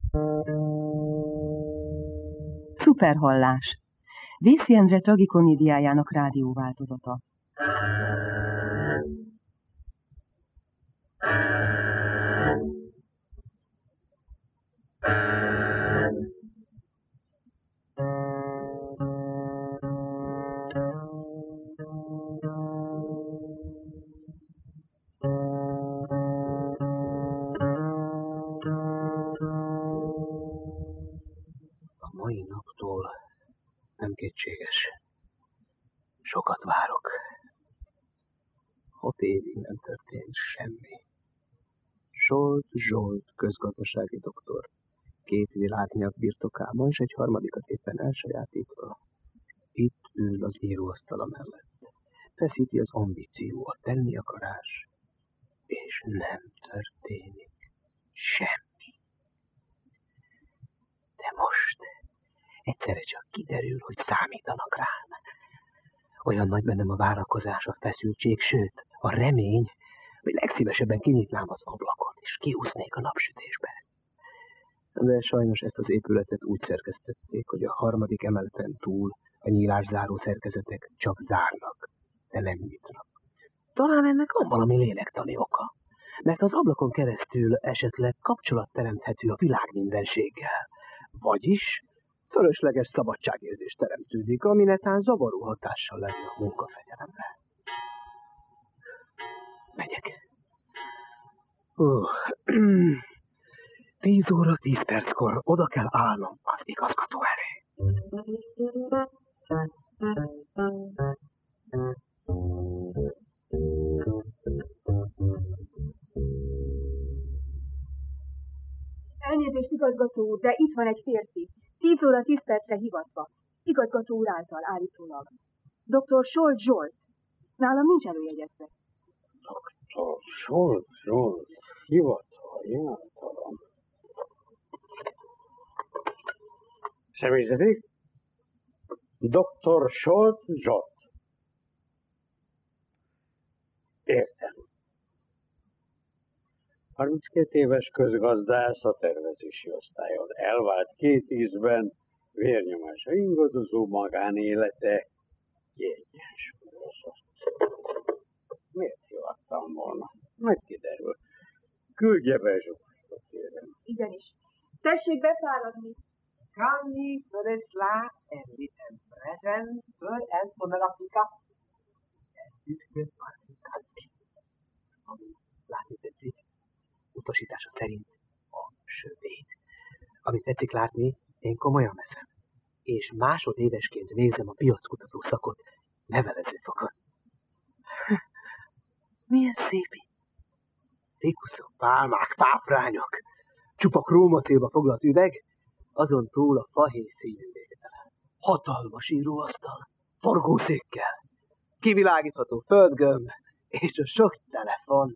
Szuperhallás. Vészi Endre tragikomédiájának rádióváltozata. A mai naptól nem kétséges. Sokat várok. 6 évig nem történt semmi. Zsolt Zsolt közgazdasági doktor. 2 világnyelv birtokában, s egy harmadikat éppen elsajátítva. Itt ül az íróasztala mellett. Feszíti az ambíció, a tenni akarás, és nem történik semmi. De most egyszerre csak kiderül, hogy számítanak rám. Olyan nagy bennem a várakozás, a feszültség, sőt, a remény, hogy legszívesebben kinyitnám az ablakot, és kiúsznék a napsütésbe. De sajnos ezt az épületet úgy szerkesztették, hogy a 3. emeleten túl a nyílászáró szerkezetek csak zárnak, de nem nyitnak. Talán ennek van valami lélektani oka, mert az ablakon keresztül esetleg kapcsolat teremthető a világ mindenséggel, vagyis fölösleges szabadságérzés teremtődik, ami netán zavaró hatással lenne a munkafegyelemre. Megyek. 10 óra 10 perckor oda kell állnom az igazgató elé. Elnézést, igazgató úr, de itt van egy férfi. 10 óra 10 percre hivatva. Igazgató úr által állítólag. Dr. Zsolt Zsolt. Nálam nincs előjegyezve. Dr. Zsolt Zsolt. Hivatva, jártalan. Személyzeti? Dr. Zsolt Zsolt. Értem. 32 éves közgazdász a tervezési osztályon. Elvált 2 ízben, vérnyomása ingadozó, magánélete kiegyensúlyozott. Miért hivattam volna? Majd kiderül. Küldje be Zsófikot, kérem. Igenis. Tessék befáradni. Kamni Föresla and present föl and fonalapika. Diszkrét Marfinkanszki. Ami látni tetszik, utasítása szerint a sötét. Amit tetszik látni, én komolyan veszem. És másodévesként nézem a piackutató szakot levelezőfokon. Milyen szép itt! Fikuszok, pálmák, páfrányok, csupa krómacélba foglalt üveg, azon túl a fahéj színű végtelen. Hatalmas íróasztal, forgószékkel, kivilágítható földgömb, és a sok telefon.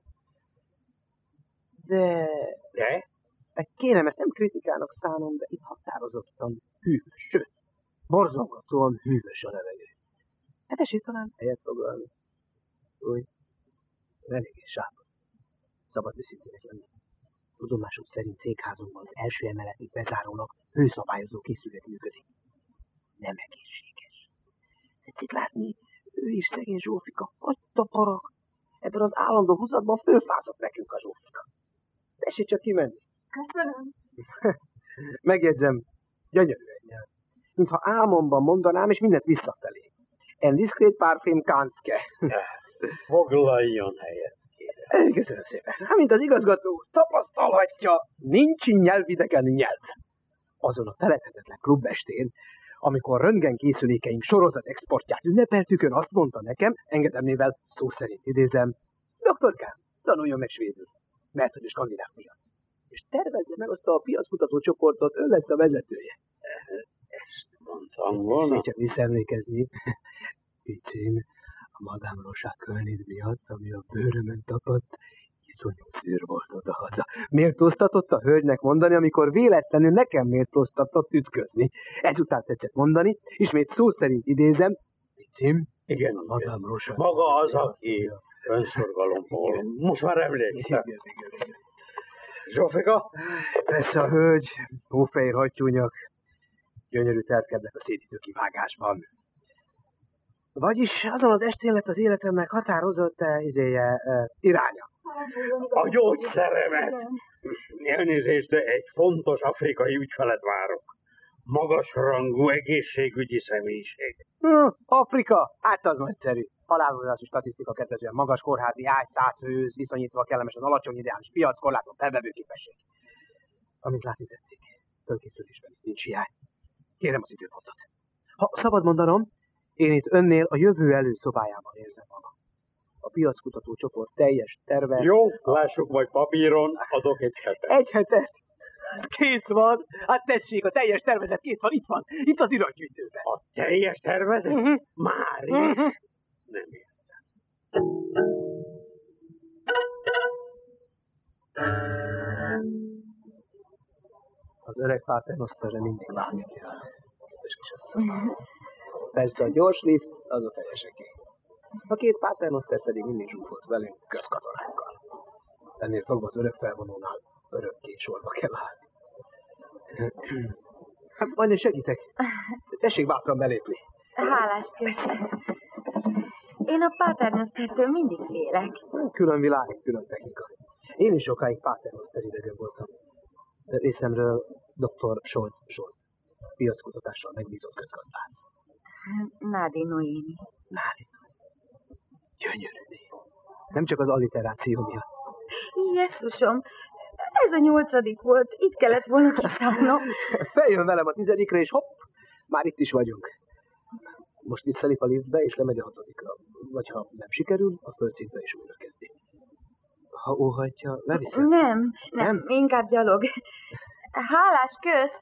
De? Kérem, ezt nem kritikának szánom, de itt határozottan hűvös, sőt, borzongatóan hűvös a levegő. Hát esély talán helyet foglalni. Úgy, eléggé sápat. Szabad őszintének lenni. Tudomásom szerint székházunkban az első emeletig bezárólag hőszabályozó készülék működik. Nem egészséges. Tetszik látni, ő is szegény Zsófika, hagyta parag. Ebben az állandó húzatban fölfázott nekünk a Zsófika. Tessék csak kimenni. Köszönöm. Megjegyzem, gyönyörű egy nyelv. Mintha álmomban mondanám, és mindent visszafelé. En diszkrét parfüm kanszke. Foglaljon helyet, kérem. Köszönöm szépen. Mint az igazgató tapasztalhatja, nincs nyelvidegen nyelv. Azon a feledhetetlen klubestén, amikor röntgenkészülékeink sorozat exportját ünnepeltük, ön azt mondta nekem, engedelmével szó szerint idézem, doktorkám, tanuljon meg svédül, mert hogy a skandináv piac. És tervezze meg azt a piackutató csoportot, ön lesz a vezetője. Ezt mondtam volna. És csak visszaemlékezni, picim, a Madame Rosa Kölnid miatt, ami a bőrömön tapadt, iszonyú szűr volt odahaza. Méltóztatott a hölgynek mondani, amikor véletlenül nekem méltóztatott ütközni. Ezután tetszett mondani, ismét szó szerint idézem, picim, igen, a Madame Rosa. Maga az, aki önszorgalomból. Most már emlékszem. Zsófika? Persze a hölgy, hófehér hattyúnyak, gyönyörű teltkednek a szédítő kivágásban. Vagyis azon az estén lett az életemnek határozott iránya. A gyógyszeremet! Elnézést, de egy fontos afrikai ügyfelet várok. Magasrangú egészségügyi személyiség. Afrika? Hát az nagyszerű. Halálozási statisztika kedvezően magas kórházi ágy, 100 főz, viszonyítva kellemesen alacsony ideális piac, korlátozott felvevőképesség. Amint látni tetszik, fölkészülésben nincs hiány. Kérem az időpontot. Ha szabad mondanom, én itt önnél a jövő előszobájában érzem magam. A piackutató csoport teljes terve... Jó, lássuk majd papíron, adok egy hetet. Egy hetet? Kész van. Hát tessék, a teljes tervezet kész van, itt van. Itt az iratgyűjtőben. A teljes tervezet? Már is? Nem értem. Az öreg Paternosterre mindig várni kell. Kedves kisasszony. Persze a gyors lift, az a fejeseké. A két Paternoster pedig mindig zsúfolt velünk közkatonákkal. Ennél fogva az öreg felvonónál örökké sorba kell állni. Hát majd én segítek. Tessék bátran belépni. Hálás kösz. Én a Paternostertől mindig félek. Külön világ, külön technika. Én is sokáig Paternoster idegen voltam. Részemről dr. Scholt, piackutatással megbízott közgazdász. Nádi Noémi. Nádi. Gyönyörű név. Nem csak az alliteráció miatt. Jesszusom, ez a 8. volt, itt kellett volna kiszállnom. Feljön velem a 10-re, és hopp, már itt is vagyunk. Most visszalép a liftbe, és lemegy a 6-ra. Vagy ha nem sikerül, a földszintre is újra kezdi. Ha óhajtja, leviszem. Nem, inkább gyalog. Hálás kösz!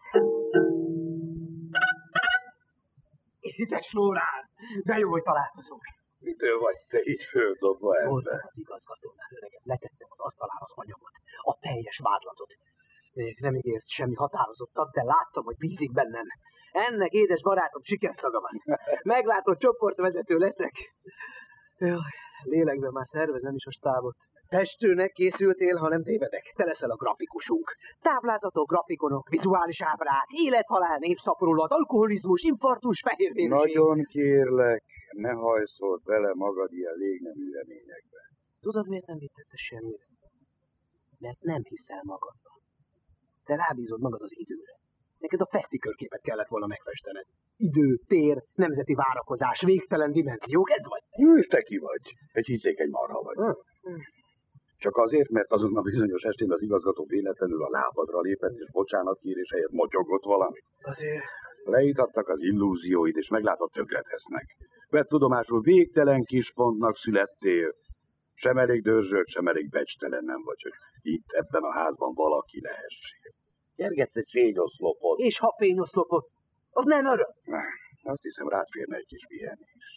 Édes Lórán, de jó, hogy találkozunk. Mitől vagy te így földobva Volt ebbe? az igazgatónál, öregem, letettem az asztalára az anyagot, a teljes vázlatot. Még nem ígért semmi határozottat, de láttam, hogy bízik bennem. Ennek, édes barátom, sikerszaga van. Meglátod, csoportvezető leszek. Jaj, lélekben már szervezem is a stábot. Festőnek készültél, ha nem tévedek. Te leszel a grafikusunk. Táblázatok, grafikonok, vizuális ábrák, élet-halál, népszaporulat, alkoholizmus, infarktus, fehérvérűség. Nagyon kérlek, ne hajszol bele magad ilyen légnemű reményekbe. Tudod, miért nem vittette semmire? Mert nem hiszel magadban. Te rábízod magad az időre. Neked a fesztikörképet kellett volna megfestened. Idő, tér, nemzeti várakozás, végtelen dimenziók, ez vagy. És te ki vagy? Egy hiszékeny marha vagy. Csak azért, mert azon a bizonyos estén az igazgató véletlenül a lábadra lépett, és bocsánatkérés helyett motyogott valamit. Azért... Leítattak az illúzióid, és meglátod, tökre tesznek. Vedd tudomásul, végtelen kispontnak születtél. Sem elég dörzsölt, sem elég becstelen nem vagy, hogy itt ebben a házban valaki lehessél. Kergetsz egy fényoszlopot. És ha fényoszlopot, az nem öröm. Azt hiszem, rád férne egy kis pihenés.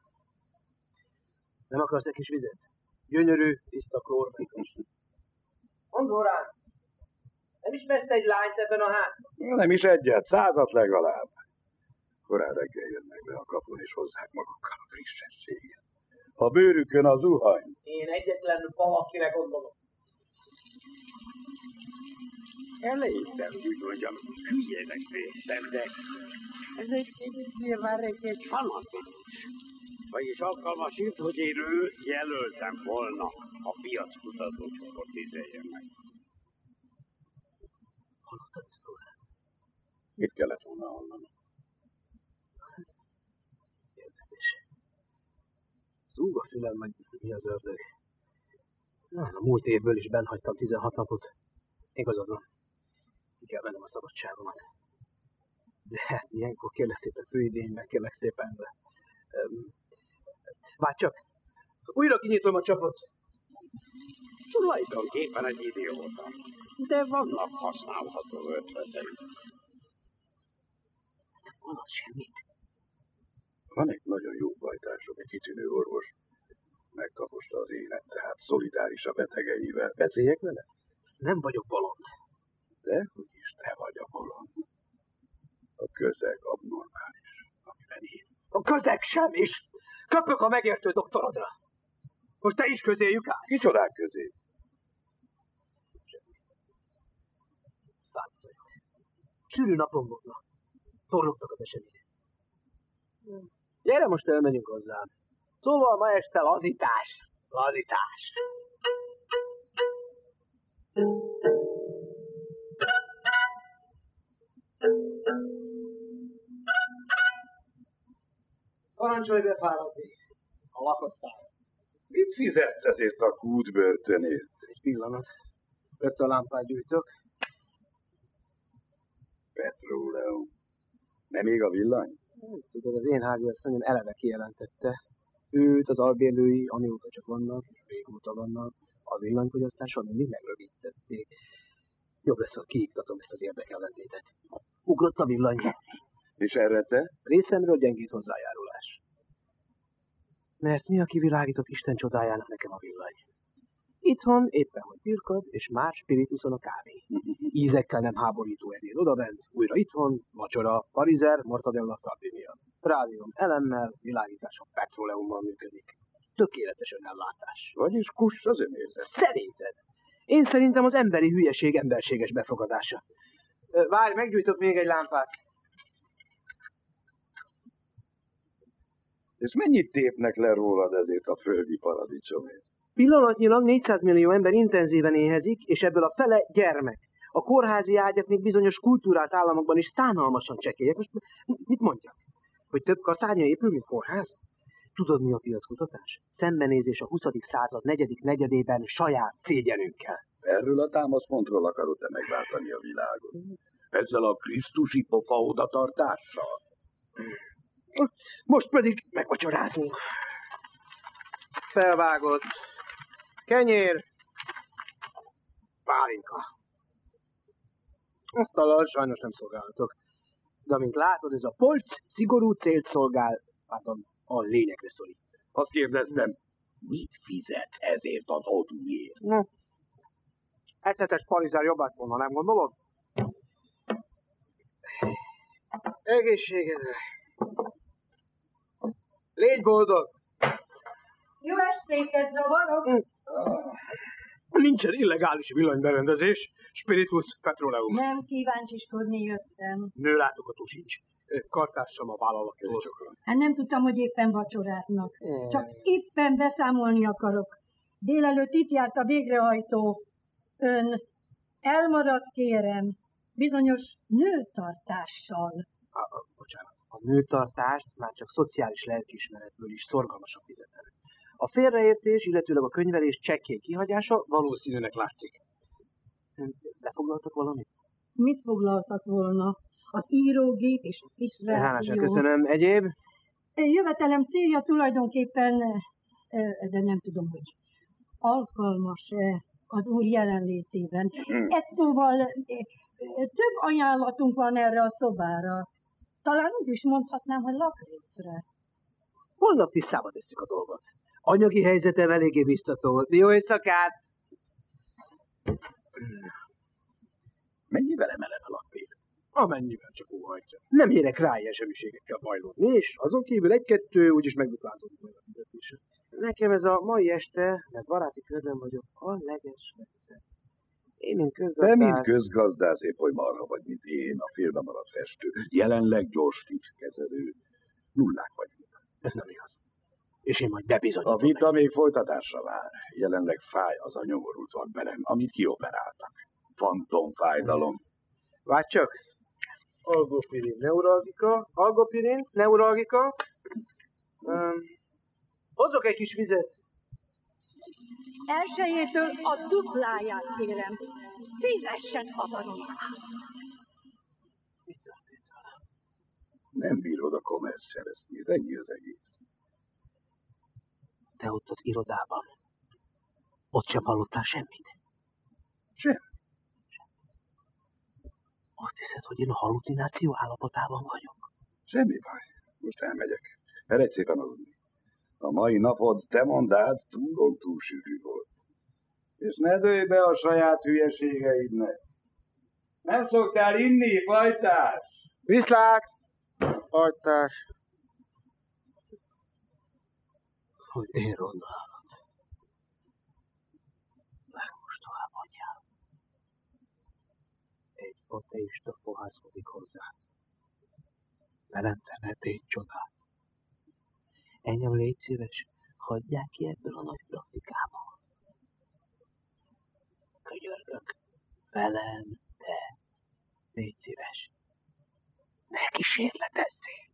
Nem akarsz egy kis vizet? Gyönyörű, tiszta klórmentes. Mondd rám, nem ismersz egy lányt ebben a házban? Nem is egyet, 100 legalább. Korán reggel jönnek be a kapun, és hozzák magukkal a frissességet. A bőrükön a zuhany. Én egyetlen valakire gondolom. Elejétem, úgy mondjam, hülyének néztem, de ez egy nyilván egy fanatikus. Vagyis alkalmasít, hogy én őt jelöltem volna a piackutató csoport izéjének. Hallottad ezt, Lórán? Mit kellett volna hallani? Érdekes. Zúg a fülem, vagy mi az ördög. Na, a múlt évből is bennhagytam 16 napot. Igazad van. Ki kell vennem a szabadságomat. De hát ilyenkor kérlek szépen főidényben, kérlek szépen. Várj csak! Újra kinyitom a csapot. Tulajdonképpen egy idióta. De vannak használható ötletek. Nem mondasz semmit. Van egy nagyon jó bajtársok, egy kitűnő orvos. Megtaposta az élet, tehát szolidáris a betegeivel. Beszéljek vele? Nem vagyok bolond. Dehogy is te vagy a bolond. A közeg abnormális, amiben én. A közeg sem is. Köpök a megértő doktorodra. Most te is közéjük állsz. Kicsodák közé? Sűrű napon volna. Torlogtak az események. Gyere, most elmegyünk hozzám. Szóval ma este lazítás. Lazítás. Parancsolj befáradni. A lakosztály. Mit fizetsz ezért a kútbörtönért? Egy pillanat. Rögtön lámpát gyújtok. Petróleum. Nem ég a villany? Tudod, az én háziasszonyom eleve kijelentette. Őt az albérlői, amióta csak vannak, régóta vannak, a villanyfogyasztással mindig megrövidtették. Jobb lesz, ha kiiktatom ezt az érdekellentétet. Ugrott a villany. És erre te? Részemről gyengít hozzájárulás. Mert mi a kivilágított Isten csodájának nekem a villany? Itthon éppen, hogy pirkad, és már spirituszon a kávé. Ízekkel nem háborító ebéd odabent, újra itthon, vacsora, parizer, mortadella, szardinia. Rádium elemmel, világítás a petróleummal működik. Tökéletes önellátás. Vagyis kuss az önérzet. Szerinted? Én szerintem az emberi hülyeség emberséges befogadása. Várj, meggyújtok még egy lámpát. És mennyit tépnek le rólad ezért a földi paradicsomért? Pillanatnyilag 400 millió ember intenzíven éhezik, és ebből a fele gyermek. A kórházi ágyak még bizonyos kultúrált államokban is szánalmasan csekélyek. Most mit mondjak? Hogy több kaszárnya épül, mint kórház? Tudod, mi a piackutatás? Szembenézés a 20. század negyedik negyedében saját szégyenünkkel. Erről a támaszpontról akarod-e megváltani a világot? Ezzel a krisztusi pofa odatartással? Most pedig megvacsorázunk. Felvágott. Kenyér. Pálinka. Asztallal sajnos nem szolgálhatok. De amint látod, ez a polc szigorú célt szolgál, a lényegre szorít. Azt kérdeztem, mit fizetsz ezért az odúért? No. Ecetes parizer jobb lett volna, nem gondolod? Egészségedre. Légy boldog! Jó estéket, zavarok! Nincsen illegális villanyberendezés, spiritus petróleum. Nem kíváncsiskodni jöttem. Nőlátogató sincs. Kartársam a vállalattól. Hát nem tudtam, hogy éppen vacsoráznak. Csak éppen beszámolni akarok. Délelőtt itt járt a végrehajtó. Ön elmaradt, kérem, bizonyos nőtartással. Bocsánat, a nőtartást már csak szociális lelkiismeretből is szorgalmasan fizetenek. A félreértés, illetőleg a könyvelés csekkély kihagyása valószínűnek látszik. Lefoglaltak valamit? Mit foglaltak volna? Az írógép és a kis Hálásan rádió. köszönöm. Egyéb? Jövetelem célja tulajdonképpen, de nem tudom, hogy alkalmas-e az úr jelenlétében. Egy szóval több ajánlatunk van erre a szobára. Talán úgy is mondhatnám, hogy lakrészre. Holnap tisztába tesszük a dolgot. Anyagi helyzetem eléggé biztató. Jó éjszakát! Mennyivel emeled a lakbér? Amennyivel csak óhajtja. Nem érek rá ilyen semmiségekkel bajlódni, és azon kívül egy-kettő úgyis megduplázódik majd a fizetése. Nekem ez a mai este, mert baráti körben vagyok, a legeslegszebb. Én, mint közgazdász... Te, mint közgazdász, épp oly marha vagy, mint én, a félbe maradt festő. Jelenleg gyors tipszkezelő. Nullák vagyunk. Ez nem igaz. És én majd bebizonyítom. A vita még folytatásra vár. Jelenleg fáj az a nyomorult vakberem, amit kioperáltak. Fantomfájdalom. Várj csak! Algopirin, neuralgika. Hozok egy kis vizet. Elsőjétől a dupláját kérem. Fizessen azonnal. Mit történt vele? Nem bírod a kommersz cseresznyét, ennyi az egész. Te ott az irodában. Ott sem hallottál semmit? Sem. Azt hiszed, hogy én a hallucináció állapotában vagyok? Semmi baj. Most elmegyek. Eredj szépen aludni. A mai napod, te mondád, túl sűrű volt. És ne dőlj be a saját hülyeségeidnek. Nem szoktál inni, fajtás? Viszlát! Fajtás! Hogy én rondalat. Legmostolább anyjál. Egy ateista fohászkodik hozzá. Velem tehet csodát. Engem légy szíves, hagyják ki ebből a nagy praktikából. Könyörgök, velem te, légy szíves. Ne kísérletezzél.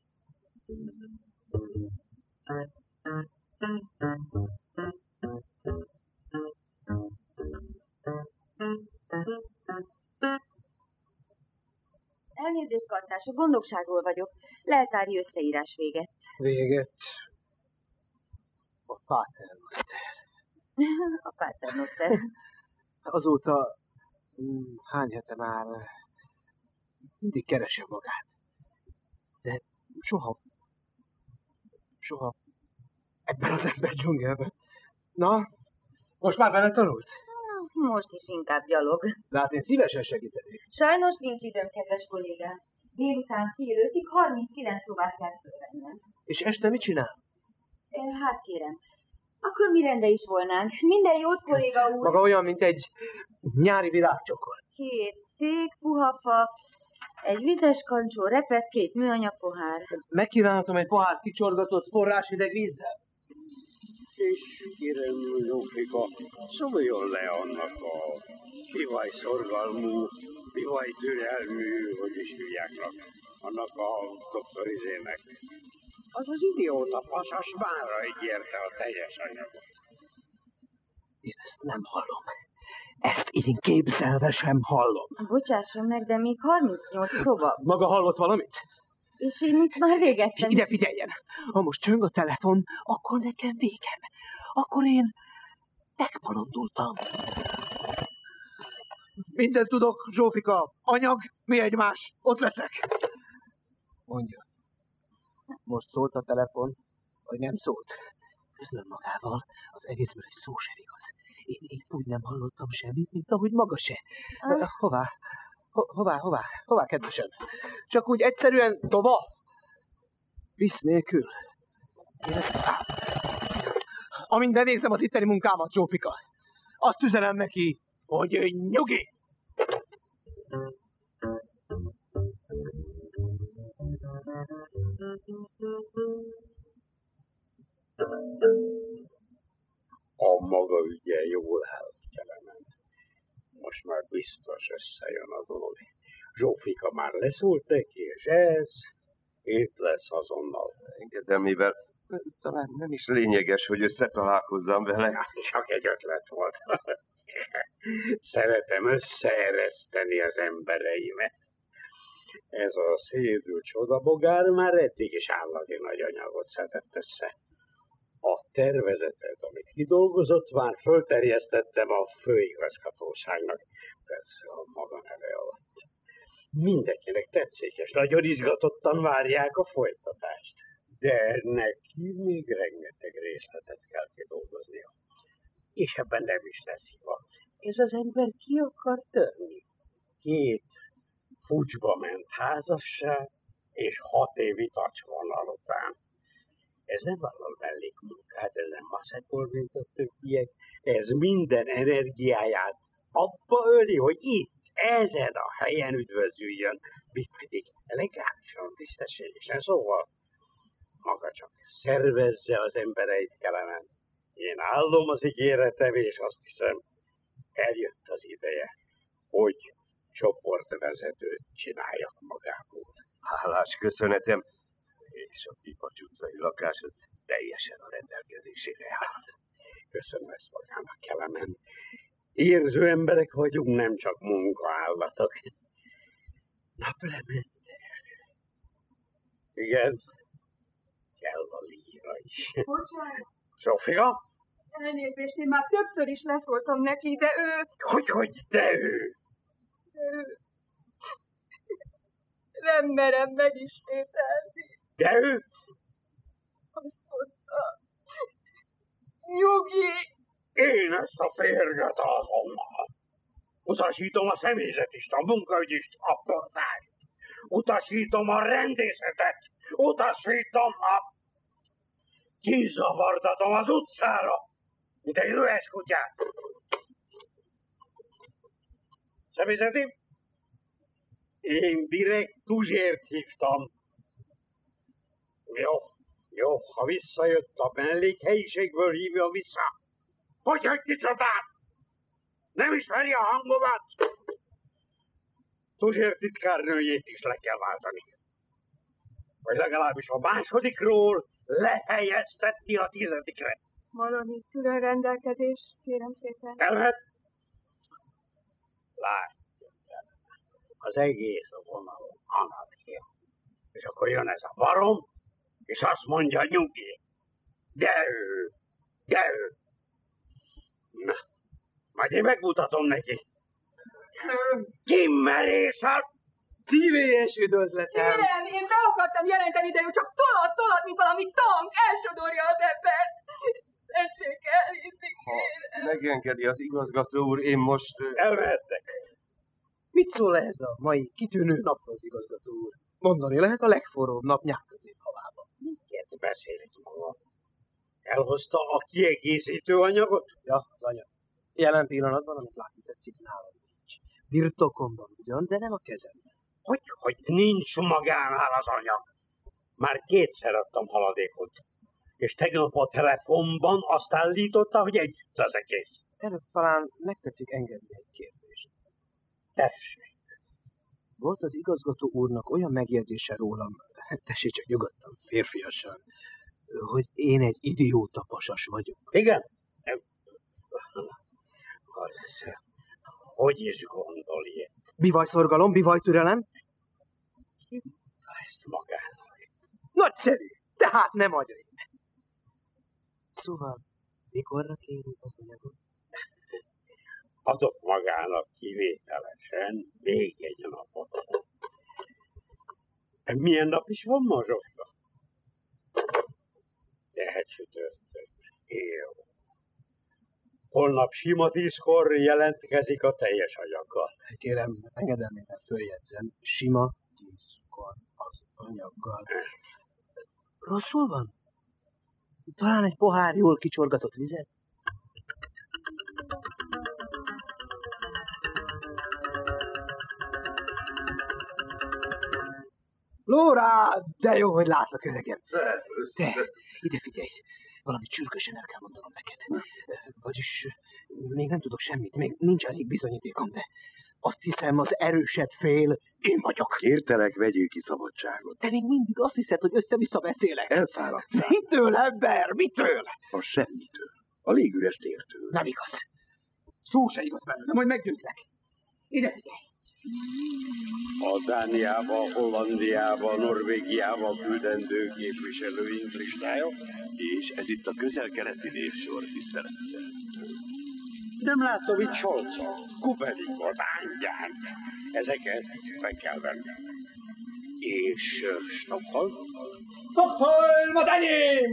Elnézést, kartás, a gondokságról vagyok. Leltári összeírás véget. Véget. A Paternoster. A Paternoster. Azóta hány hete már mindig keresem magát. De soha ebben az ember dzsungelben. Na, most már bele tanult? Most is inkább gyalog. De hát én szívesen segítenék. Sajnos nincs időm, kedves kollégám. Délután fél 5-ig 39 szobát kell fölvennem. És este mit csinál? Hát kérem, akkor mi rendre is volnánk. Minden jót, kolléga úr. Maga olyan, mint egy nyári virágcsokor. 2 szék, puha fa, egy vizes kancsó, repet, 2 műanyag pohár. Megkívánhatom egy pohár kicsorgatott forráshideg vízzel? És kérem, Zsófika, szóljon le annak a bivajszorgalmú, bivajtürelmű, hogy is hívjáknak, annak a doktorizének. Az az idióta pasas mára ígérte a teljes anyagot. Én ezt nem hallom. Ezt én képzelve sem hallom. Bocsásson meg, de még 38 szoba. Maga hallott valamit? És én itt már végeztem. Ide figyeljen! Ha most csöng a telefon, akkor nekem végem. Akkor én megbolondultam. Mindent tudok, Zsófika. Anyag, mi egymás. Ott leszek. Mondja. Most szólt a telefon, vagy nem szólt? Közlöm magával, az egészből egy szó sem igaz. Én épp úgy nem hallottam semmit, mint ahogy maga se. Hová, kedvesem? Csak úgy egyszerűen tova? Visz nélkül. Amint bevégzem az itteni munkámat, Zsófika, azt üzenem neki, hogy nyugi! A maga ügye jól áll, Kelemen. Most már biztos összejön a dolog. Zsófika már leszólt neki, és ez itt lesz azonnal. Engedelmével talán nem is lényeges, hogy összetalálkozzam vele. Csak egy ötlet volt. Szeretem összeereszteni az embereimet. Ez a szédül csodabogár már eddig is állati nagy anyagot szedett össze. A tervezetet, amit kidolgozott, már fölterjesztettem a főigazgatóságnak, persze a maga neve alatt. Mindenkinek tetszik, és nagyon izgatottan várják a folytatást. De neki még rengeteg részletet kell kidolgoznia. És ebben nem is lesz hiba. Ez az ember ki akar törni. 2 fucsba ment házasság, és 6 évi tacsvonal után. Ez nem valami mellékmunkát, ez nem maszekol, mint a többiek. Ez minden energiáját abba öli, hogy itt, ezen a helyen üdvözüljön, mi pedig legálisan, tisztességesen. Szóval maga csak szervezze az embereit, Kelemen. Én állom az ígéretem, és azt hiszem, eljött az ideje, hogy csoportvezetőt csináljak magából. Hálás köszönetem, és a Pipacs utcai lakás az teljesen a rendelkezésére áll. Köszönöm ezt magának, Kelemen. Érző emberek vagyunk, nem csak munkaállatok. Naplemente. Igen, kell a líra is. Bocsánat. Zsófika? Elnézést, én már többször is leszóltam neki, de ő... Hogy de ő? Nem merem megismételni. De ő? Azt mondta. Nyugi! Én ezt a férget azonnal. Utasítom a személyzetist, a munkaügyist, a portást. Utasítom a rendészetet. Utasítom a... Kizavardatom az utcára, mint egy rühes kutyát. Személyzeti? Én direkt Tuzsért hívtam. Jó, ha visszajött a mellékhelyiségből, hívja vissza. Hogy kicsodát? Nem ismeri a hangomat? Tuzsér titkárnőjét is le kell váltani. Vagy legalábbis a másodikról lehelyeztetni a 10-re. Valami külön rendelkezés, kérem szépen. Elvet? Látja, az egész a vonalon anarchia. És akkor jön ez a barom, és azt mondja, nyugi. Gyere! Na, majd én megmutatom neki. Kimmerészet! Szívélyes üdvözletem! Kérem, én be akartam jelenteni, de ő csak tolat, mint valami tank, elsodorja az embert. Tessék elhinni, kérem. Megengedi az igazgató úr, én most... Elmehettek. Mit szól ez a mai kitűnő naphoz, igazgató úr? Mondani lehet a legforróbb nap nyákközéphavában. Miért beszélek maga? Elhozta a kiegészítő anyagot? Ja, az anyag. Jelen pillanatban, amit látni tetszik, nálam nincs. Birtokomban ugyan, de nem a kezemben. Hogy nincs magánál az anyag? Már 2-szer adtam haladékot. És tegnap a telefonban azt állította, hogy együtt az egész. Előbb talán megtetszik engedni egy kérdést. Tessék. Volt az igazgató úrnak olyan megjegyzése rólam, tessék csak nyugodtan, férfiasan, hogy én egy idióta pasas vagyok. Igen? Hogy is gondol ilyet? Bivajszorgalom, bivajtürelem? Ezt magának. Nagyszerű, tehát nem agyaim. Szóval, mikorra kérünk az anyagot? Adok magának kivételesen még egy napot. Milyen nap is van ma, Zsofka? Lehet csütörtök. Jó. Holnap sima 10-kor jelentkezik a teljes anyaggal. Kérem, engedelmével följegyzem, sima 10-kor az anyaggal. Rosszul van? Talán egy pohár jól kicsorgatott vizet? Lóra, de jó, hogy látlak, öregem. Te, ide figyelj, valami csürgősen el kell mondanom neked. Vagyis még nem tudok semmit, még nincs elég bizonyítékom, de azt hiszem, az erősebb fél én vagyok. Kértelek, vegyél ki szabadságot. Te még mindig azt hiszed, hogy össze-vissza beszélek. Elfáradtál. Mitől, ember? Mitől? A semmitől. A légüres tértől. Nem igaz. Szó se igaz belőle, majd meggyőzlek. Ide figyelj. A Dániába, Hollandiába, Norvégiába küldendő képviselőink listája. És ez itt a közel-keleti névsor, tiszteletem. Nem látom itt Scholzot, Kubelikot, Ángyát. Ezeket meg kell venni. És Stockholm? Stockholm az enyém!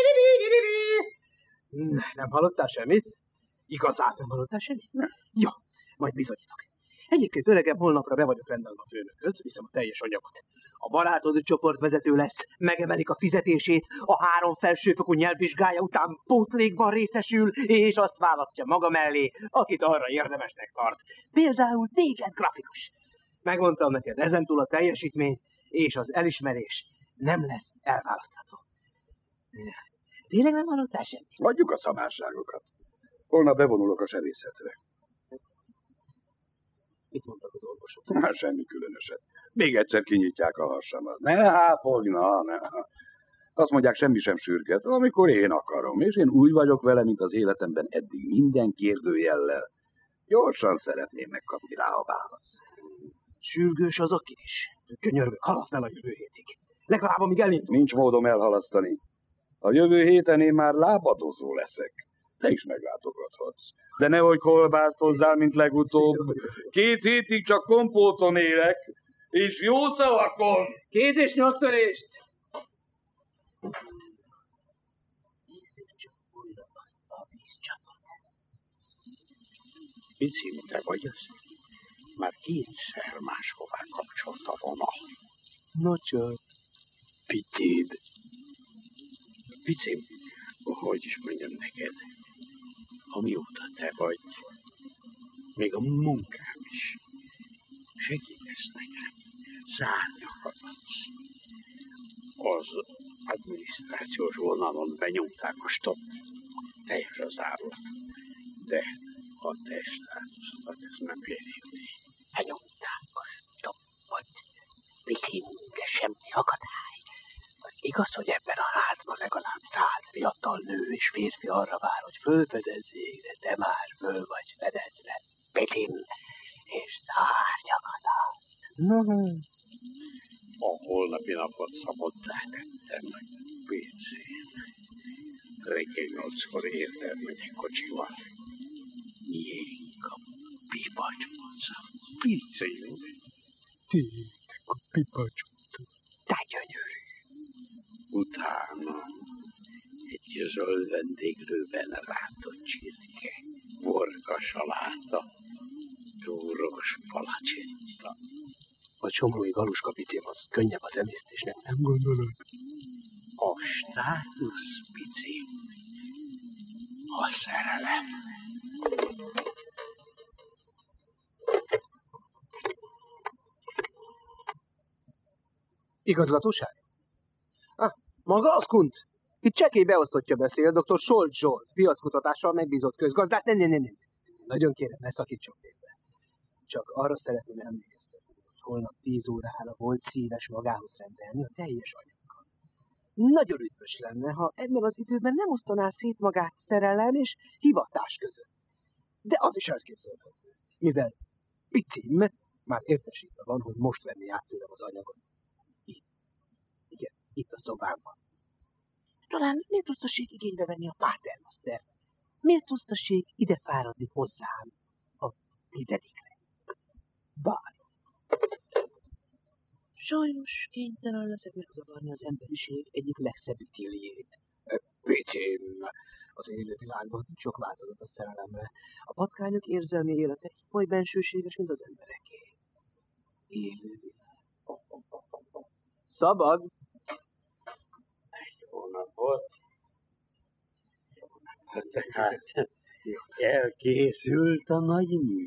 Nem hallottál semmit? Igazán nem hallottál semmit? Jó, majd bizonyítok. Egyébként öregem, holnapra be vagyok rendelve a főnökhöz, viszem a teljes anyagot. A barátod csoportvezető lesz, megemelik a fizetését, a 3 felsőfokú nyelvvizsgája után pótlékban részesül, és azt választja maga mellé, akit arra érdemesnek tart. Például téged, grafikus. Megmondtam neked, ezentúl a teljesítmény és az elismerés nem lesz elválasztható. Tényleg nem hallottál semmit? Hagyjuk a szamárságokat. Holnap bevonulok a sebészetre. Mit mondtak az orvosok? Hát semmi különöset. Még egyszer kinyitják a hasamat. Ne hápolj, ne. Azt mondják, semmi sem sürget, amikor én akarom, és én úgy vagyok vele, mint az életemben eddig minden kérdőjellel. Gyorsan szeretném megkapni rá a választ. Sürgős az aki is. Könyörgök, halaszd el a jövő hétig. Legalább amíg elindul. Nincs módom elhalasztani. A jövő héten én már lábadozó leszek. Te is meglátogathatsz. De nehogy kolbászt hozzál, mint legutóbb. 2 hétig csak kompóton élek, és jó szavakon. Kéz és nyaktörést! Nézzük csak újra azt a vízcsapat. Picim, te vagy az? Már 2-szer máshová kapcsolt a vonal. No csak. Picid. Picim, hogy is mondjam neked, amióta te vagy, még a munkám is segít tesz nekem. Szárnyakat adsz. Az adminisztrációs vonalon benyomták a stop. Teljes az árlat. De a te státuszodat ez nem érinti. Benyomták a stoppot. Pici, de semmi akadály. Az igaz, hogy ebben a házban legalább 100 fiatal nő és férfi arra vár, hogy fölfedezzék, de te már föl vagy fedezve. Pitin és szárnyakat adsz. A holnapi napot szabaddá tettem, Picin. Reggel 8-kor érted, megyek kocsival. Miénk a pipacsmoca. Picin. Tényleg a pipacsmoca. Te gyönyörű. Utána egy zöld vendéglőben rátott csirke, borka saláta, túrós palacsinta. A csomói galuska, Picim, az könnyebb az emésztésnek, nem gondolod? A státusz, Picim, a szerelem. Igazgatóság? Maga az kunc? Itt csekély beosztottja beszél, dr. Scholt Zsolt, piackutatással megbízott közgazdász. Nem. Nagyon kérem, ne szakítson félbe. Csak arra szeretném emlékeztetni, hogy holnap 10 órára volt szíves magához rendelni a teljes anyaggal. Nagyon üdvös lenne, ha ebben az időben nem osztaná szét magát szerelem és hivatás között. De az is elképzelhető, mivel Picim már értesítve van, hogy most venni át tőlem az anyagot. Itt a szobámban. Talán miért osztassék igénybe venni a Paternostert? Miért osztassék ide fáradni hozzám a 10-re? Bár. Sajnos kénytelen leszek megzavarni az emberiség egyik legszebb itilljét. Picim, az élővilágban sok változat a szerelemre. A patkányok érzelmi élete oly bensőséges, mint az embereké. Élővilág. Szabad. Jó napot! Tehát elkészült a nagy mű.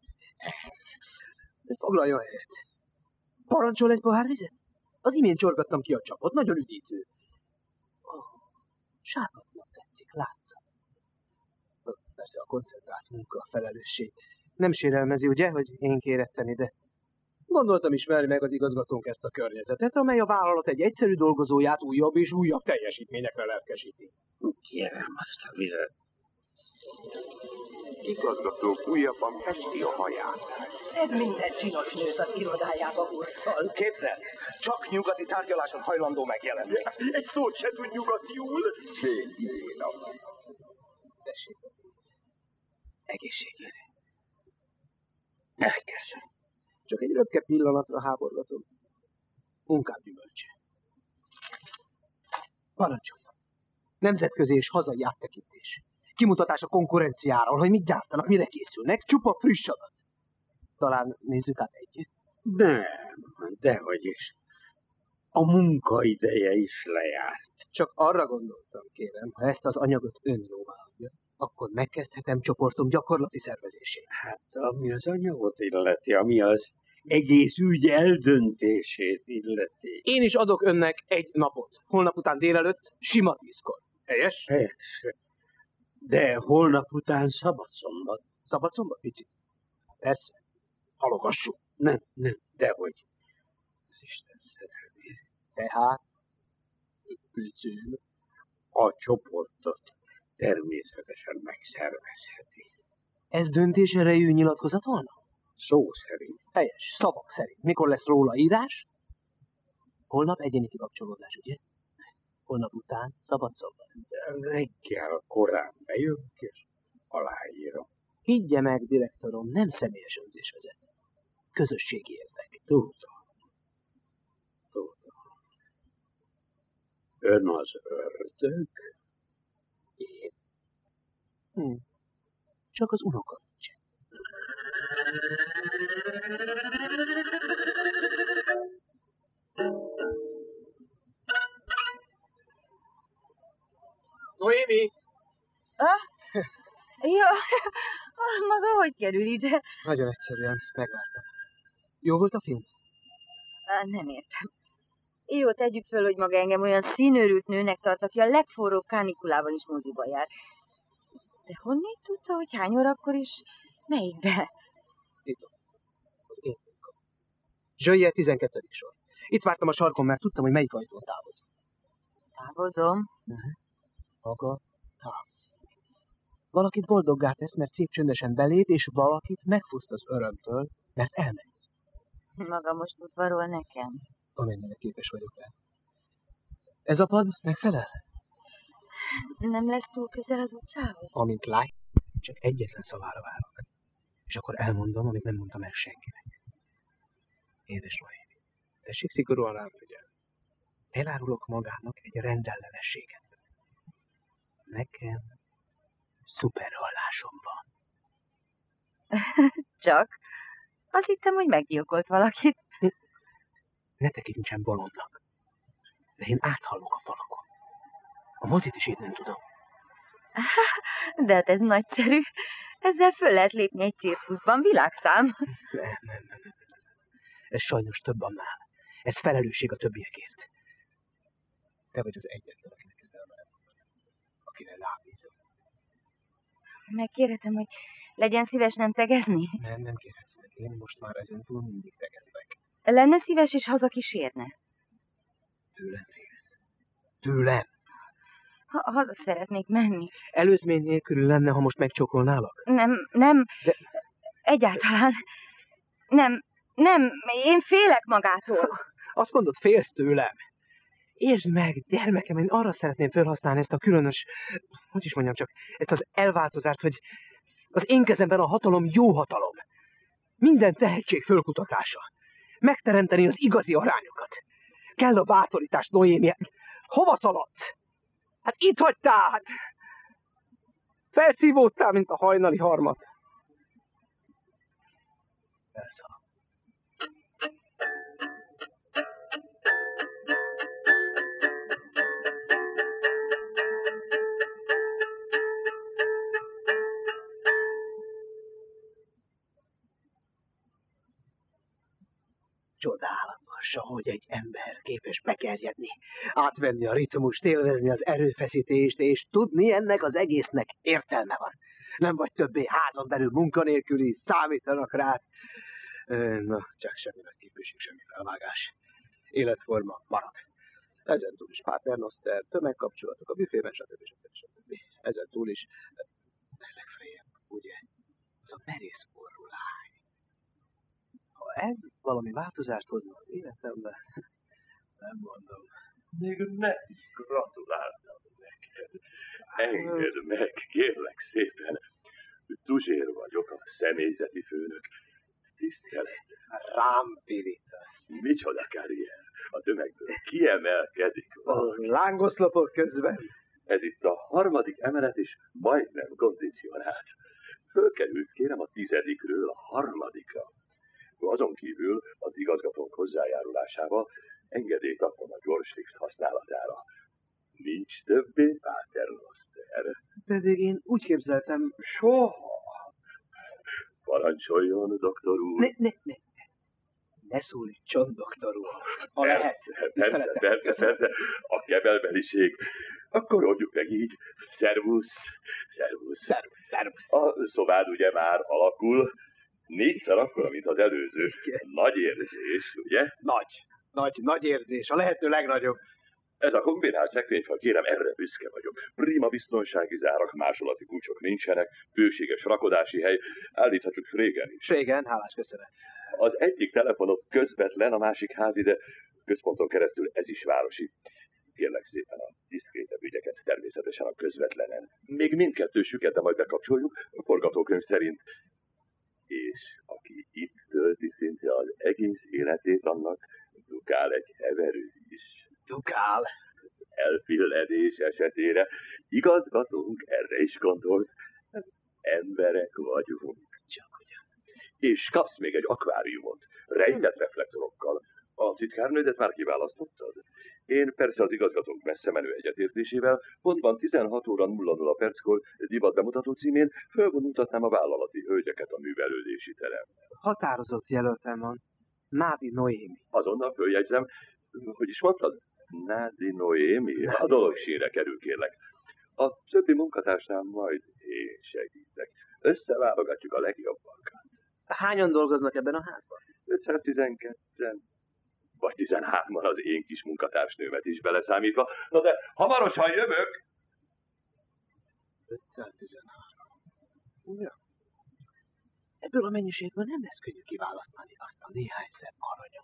Foglaljon helyet. Parancsol egy pohár vizet? Az imént csorgattam ki a csapot, nagyon üdítő. Sárgatnak tetszik, látszat. Persze a koncentrált munka, a felelősség. Nem sérelmezi, ugye, hogy én kérettem ide? Gondoltam, ismerni meg az igazgatónk ezt a környezetet, amely a vállalat egy egyszerű dolgozóját újabb és újabb teljesítményekre lelkesíti. Kérem azt a vizet. Igazgató újabban festi a haját. Ez minden csinos nőt az irodájába hurcol. Képzeld, csak nyugati tárgyaláson hajlandó megjelenni. Egy szót se tud nyugatiul. Én Tessék, egészségére. Elkezdem. Csak egy röpke pillanatra háborgatom. Munkám gyümölcse. Parancsoljon. Nemzetközi és hazai áttekintés. Kimutatás a konkurenciáról, hogy mit gyártanak, mire készülnek, csupa friss adat. Talán nézzük át együtt? Nem, dehogy is. A munkaideje is lejárt. Csak arra gondoltam, kérem, ha ezt az anyagot ön jóváhagyja, akkor megkezdhetem csoportom gyakorlati szervezését. Hát, ami az anyagot illeti, ami az egész ügy eldöntését illeti. Én is adok önnek egy napot. Holnap után délelőtt, sima 10-kor. Helyes? Helyes. De holnap után szabadszombat. Szabadszombat, Pici? Persze. Halogassuk. Nem, dehogy. Az Isten szerelmére. Tehát, Picim, a csoportot természetesen megszervezheti. ez döntés erejű nyilatkozat volna? Szó szerint. Helyes, szavak szerint. Mikor lesz róla írás? Holnap egyéni kikapcsolódás, ugye? Holnap után szabadszombat. Reggel korán bejövök, és aláírom. Higgye meg, direktorom, nem személyes önzés vezet. Közösségi érdek. Tudom. Ön az ördög? Én? Csak az unoka nincs. Noémi! Ja, maga hogy kerül ide? Nagyon egyszerűen megvártam. Jó volt a film? Nem értem. Jó, tegyük föl, hogy maga engem olyan színőrült nőnek tart, aki a legforróbb kánikulában is moziba jár. De honnét tudta, hogy hány órakor is melyikbe? Titok. Az én titkom. Zsöjjel 12. sor. Itt vártam a sarkon, mert tudtam, hogy melyik ajtón távozom. Távozom? Maga távozik. Valakit boldoggá tesz, mert szép csöndesen belép, és valakit megfoszt az örömtől, mert elmegy. Maga most udvarol nekem. Amennyire képes vagyok rá. Ez a pad megfelel? Nem lesz túl közel az utcához? Amint látj, csak egyetlen szavára várok. És akkor elmondom, amit nem mondtam el senkinek. Édes Noémi, tessék szigorúan rám figyelni. Elárulok magának egy rendellenességet. Nekem szuperhallásom van. Csak? Azt hittem, hogy meggyilkolt valakit. Ne tekintsen bolondnak. De én áthallok a falakon. A mozit is én nem tudom. De hát ez nagyszerű. Ezzel föl lehet lépni egy cirkuszban, világszám. Nem. Ez sajnos több annál. Ez felelősség a többiekért. Te vagy az egyetlen, akinek ezt elmerem, akire rábízom. Megkérhetem, hogy legyen szíves nem tegezni? Nem kérhetsz meg. Én most már ezentúl mindig tegezlek. Lenne szíves és hazakísérne? Tőlem félsz. Tőlem. Haza szeretnék menni. Előzmény nélkül lenne, ha most megcsókolnálak? Nem. De... Egyáltalán. Nem, én félek magától. Azt mondod, félsz tőlem. Értsd meg, gyermekem, én arra szeretném felhasználni ezt a különös, hogy is mondjam csak, ezt az elváltozást, hogy az én kezemben a hatalom jó hatalom. Minden tehetség fölkutatása. Megteremteni az igazi arányokat. Kell a bátorítás, Noémi. Hova szaladsz? Hát itt hagytál! Hát... Felszívódtál, mint a hajnali harmat. Elszalad. Csodálatos, ahogy egy ember képes bekerjedni, átvenni a ritmust, élvezni az erőfeszítést, és tudni, ennek az egésznek értelme van. Nem vagy többé házon belül munkanélküli, számítanak rád. Na, csak semmi nagy képűség, semmi felvágás. Életforma marad. Ezen túl is paternoszter, tömegkapcsolatok a büfében, stb. Ezen túl is legfeljebb, ugye, az a merész orrú lány. Ha ez valami változást hozna az életembe, nem mondom. Még nem is gratuláltam neked. Engedd meg, kérlek szépen. Tuzsér vagyok, a személyzeti főnök. Tisztelet. Rám pirítasz. Micsoda karrier. A tömegből kiemelkedik. A lángoszlopok közben. Ez itt a 3. emelet is majdnem kondicionált. Fölkerült kérem a 10-ről a 3-ra. Azon kívül az igazgatónk hozzájárulásával engedélyt adtam a gyorslift használatára. Nincs többé paternoszter. Pedig én úgy képzeltem... Soha. Parancsoljon, doktor úr. Ne szólítson, doktor úr. Persze. A kebelbeliség. Akkor oldjuk meg így. Szervusz. A szobád ugye már alakul. 4-szer akkora, mint az előző. Nagy érzés, ugye? Nagy érzés. A lehető legnagyobb. Ez a kombinált szekrényfal, kérem, erre büszke vagyok. Prima biztonsági zárak, másolati kulcsok nincsenek, bőséges rakodási hely, állíthatjuk régen is. Régen, hálás köszönet. Az egyik telefonot közvetlen, a másik házi, de központon keresztül ez is városi. Kérlek szépen a diszkrétebb ügyeket természetesen a közvetlenen. Még mindkettősüket, de majd bekapcsoljuk, a forgatókönyv szerint. És aki itt tölti szinte az egész életét, annak dukál egy heverő is. Dukál? Elfilledés esetére igazgatónk erre is gondolt. Emberek vagyunk. Csak ugyan. És kapsz még egy akváriumot, rejtett reflektorokkal. A titkárnődet már kiválasztottad? Én persze az igazgatónk messze menő egyetértésével pontban 16 óra 00 perckor divat bemutató címén fölvonultatnám a vállalati hölgyeket a művelődési teremben. Határozott jelöltem van. Nádi Noémi. Azonnal följegyzem, hogy is mondtad? Nádi Noémi? A dolog sínre kerül, kérlek. A többi munkatársnál majd én segítek. Összeválogatjuk a legjobbakat. Hányan dolgoznak ebben a házban? 512-en, vagy 13-an az én kis munkatársnőmet is beleszámítva. Na de hamarosan jövök! 513. Ja. Ebből a mennyiségből nem lesz könnyű kiválasztani azt a néhány szebb aranyat.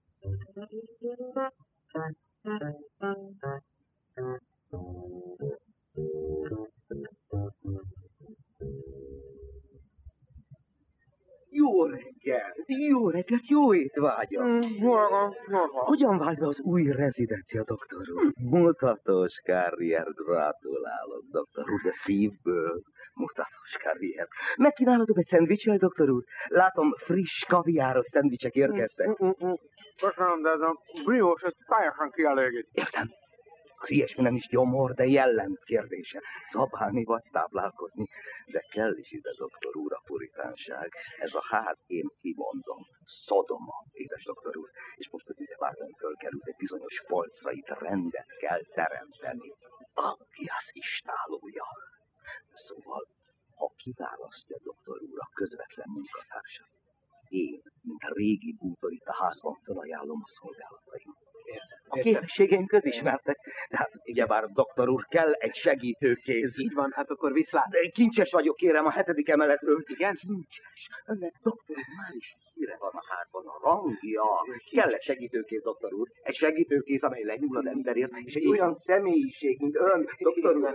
Jó reggelt, jó étvágyat! Hogyan vált be az új rezidencia, doktor úr? Mutatós karrier, gratulálok, doktor úr, de szívből mutatós karrier. Megkínálhatok egy szendvicsel, doktor úr? Látom, friss, kaviáros szendvicsek érkeztek. Köszönöm, de ez a briós, ez teljesen kielégít. Értem. Az ilyesmi nem is gyomor, de jellem kérdése. Szabálni vagy táplálkozni. De kell is ide, doktor úr, a puritánság. Ez a ház, én kimondom, Szodoma, édes doktor úr. És most, hogy ide vágón fölkerült egy bizonyos polcra, itt rendet kell teremteni. Aki az istálója. Szóval, ha kiválasztja, doktor úr, a közvetlen munkatársat, én, mint a régi bútor itt a házban felajánlom a szolgálataim. A képességeim közismertek, tehát ugyebár, doktor úr, kell egy segítőkéz. Így van, hát akkor viszlát. De kincses vagyok, kérem, a 7. emeletről. Igen? Kincses. Önnek, doktor úr, már is híre van a házban, a rangja. Kell egy segítőkéz, doktor úr. Egy segítőkéz, amely lenyúl az emberért, és egy olyan személyiség, mint ön, doktor úr.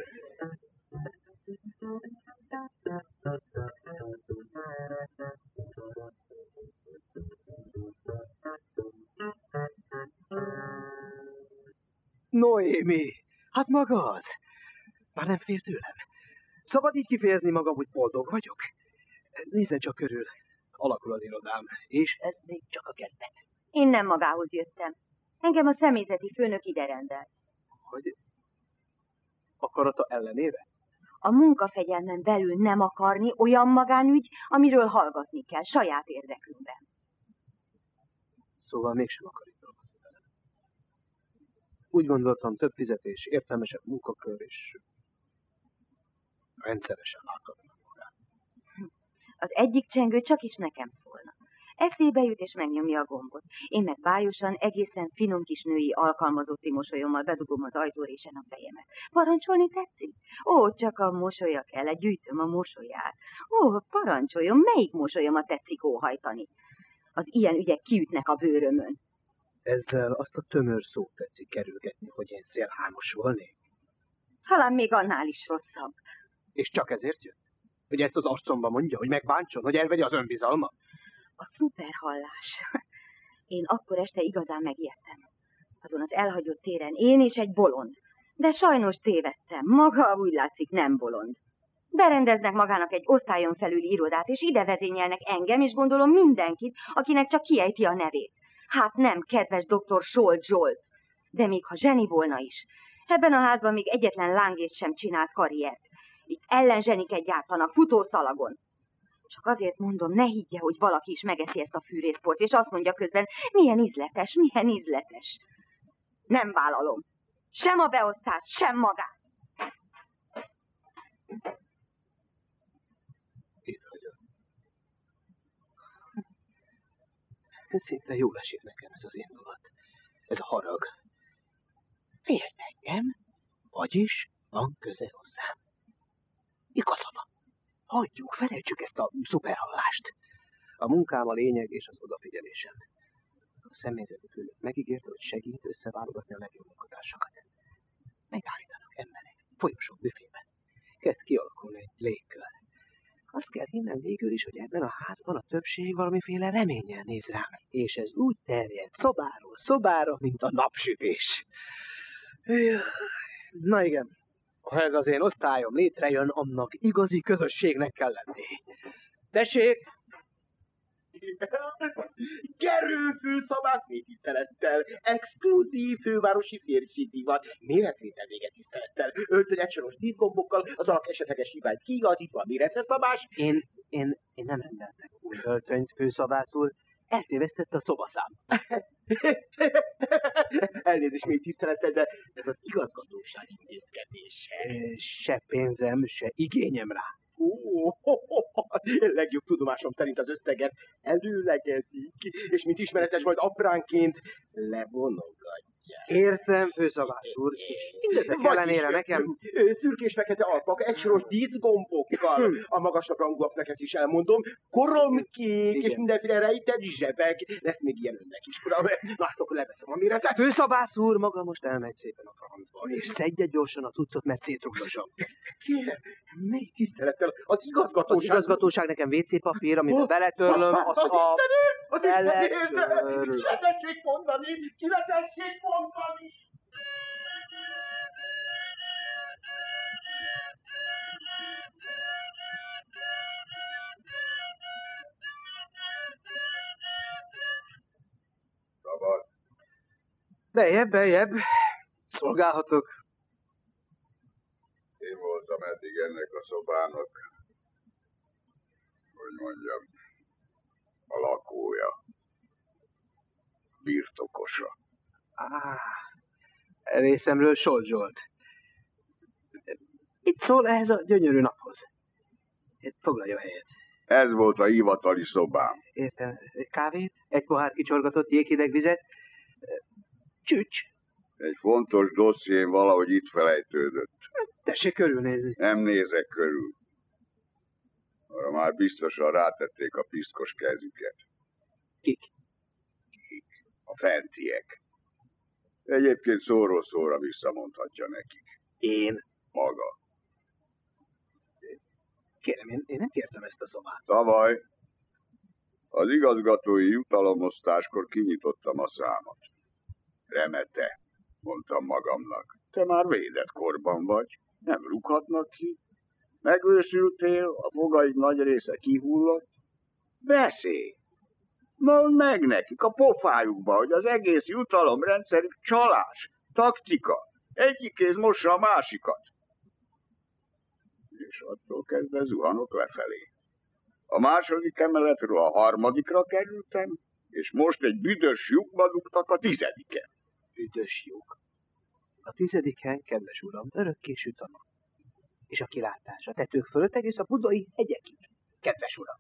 Noémi, hát maga az. Már nem fér tőlem. Szabad így kifejezni magam, hogy boldog vagyok? Nézzen csak körül. Alakul az irodám, és ez még csak a kezdet. Én nem magához jöttem. Engem a személyzeti főnök ide rendelt. Hogy akarata ellenére? A munkafegyelmen belül nem akarni olyan magánügy, amiről hallgatni kell saját érdekünkben. Szóval mégsem akar itt dolgozni velem. Úgy gondoltam, több fizetés, értelmesebb munkakör, és rendszeresen láthatnak magát. Az egyik csengő csak is nekem szólna. Eszébe jut és megnyomja a gombot. Én meg bájosan, egészen finom kis női alkalmazotti mosolyommal bedugom az ajtórésen a fejemet. Parancsolni tetszik? Ó, csak a mosolya kell, gyűjtöm a mosolyát. Ó, parancsoljon, melyik mosolyomat tetszik óhajtani? Az ilyen ügyek kiütnek a bőrömön. Ezzel azt a tömör szót tetszik kerülgetni, hogy én szélhámos volnék. Talán még annál is rosszabb. És csak ezért jött? Hogy ezt az arcomba mondja, hogy megbántson, hogy elvegye az önbizalma? A szuperhallás. Én akkor este igazán megijedtem. Azon az elhagyott téren én és egy bolond. De sajnos tévedtem. Maga úgy látszik nem bolond. Berendeznek magának egy osztályon felüli irodát, és ide vezényelnek engem, és gondolom mindenkit, akinek csak kiejti a nevét. Hát nem, kedves dr. Scholl Zsolt. De még ha zseni volna is. Ebben a házban még egyetlen lángész sem csinált karriert. Itt ellenzseniket gyártanak futószalagon. Csak azért mondom, ne higgye, hogy valaki is megeszi ezt a fűrészport, és azt mondja közben, milyen ízletes, milyen ízletes. Nem vállalom. Sem a beosztást, sem magát. Itt hagyom. Szinte jól esik nekem ez az indulat. Ez a harag. Félt engem, vagyis van köze hozzám. Igaza van. Hagyjuk, felejtsük ezt a szuperhallást. A munkám a lényeg és az odafigyelésem. A személyzeti főnök megígérte, hogy segít összeválogatni a legjobb munkatársakat. Megállítanak emberek, folyosók büfében. Kezd kialakulni egy légkör. Azt kell hinnem végül is, hogy ebben a házban a többség valamiféle reménnyel néz rám, és ez úgy terjed szobáról szobára, mint a napsütés. Na igen. Ha ez az én osztályom létrejön, annak igazi közösségnek kell lenni. Tessék! Gerőfőszabászni tisztelettel, exkluzív fővárosi férfi divat, méretvétel vége tisztelettel, öltönyet soros díszgombokkal, az alak esetleges hibáit kiigazítva, méretre szabás. Én nem rendeltek új öltönyt, főszabász úr. eltévesztette a szobaszám. Elnézést még tisztelettel, de ez az igazgatóság intézkedése. Se pénzem, se igényem rá. Legjobb tudomásom szerint az összeget előlegezik, és mint ismeretes, majd apránként levonogatják. Értem, főszabás úr, és mindezek ellenére nekem... Szürkés-fekete alpak, egysoros díszgombokkal. A magasabb rangúaknak ezt is elmondom. Koromkék és mindenféle rejtett zsebek. Lesz még ilyen önnek is. Látok, leveszem a méretet. Főszabász úr maga most elmegy szépen a francba, és szedje gyorsan a cuccot, mert szétrugdosom. Kérem, még tisztelettel, az igazgatóság... Az igazgatóság nekem WC papír, amit beletörlöm, az Istenért! beletörlöm. Ki ne tessék mondani! Ki ne tessék mondani! Szabad. Beljebb. Szolgálhatok. Én voltam eddig ennek a szobának, hogy mondjam, a lakója, birtokosa. Részemről Solt Zsolt. Itt szól ehhez a gyönyörű naphoz. Foglalja helyet. Ez volt a hivatali szobám. Értem. Kávét, egy pohár kicsorgatott jéghideg vizet, csücs. Egy fontos dosszién valahogy itt felejtődött. Tessék körülnézni. Nem nézek körül. Arra már biztosan rátették a piszkos kezüket. Kik? A fentiek. Egyébként szóról szóra visszamondhatja nekik. Én? Maga. Kérem, én nem kértem ezt a szobát. Tavaly az igazgatói jutalomosztáskor kinyitottam a számot. Remete, mondtam magamnak. Te már védett korban vagy, nem rúghatnak ki. Megőszültél, a fogaid nagy része kihullott. Beszélj! Mondd meg nekik a pofájukba, hogy az egész jutalomrendszerük csalás, taktika. Egyik kéz mossa a másikat. És attól kezdve zuhanok lefelé. A második emeletről a harmadikra kerültem, és most egy büdös lyukba dugtak a 10. Büdös lyuk. A 10. kedves uram, örökké süt a nap. És a kilátás a tetők fölött egész a budai hegyekig. Kedves uram!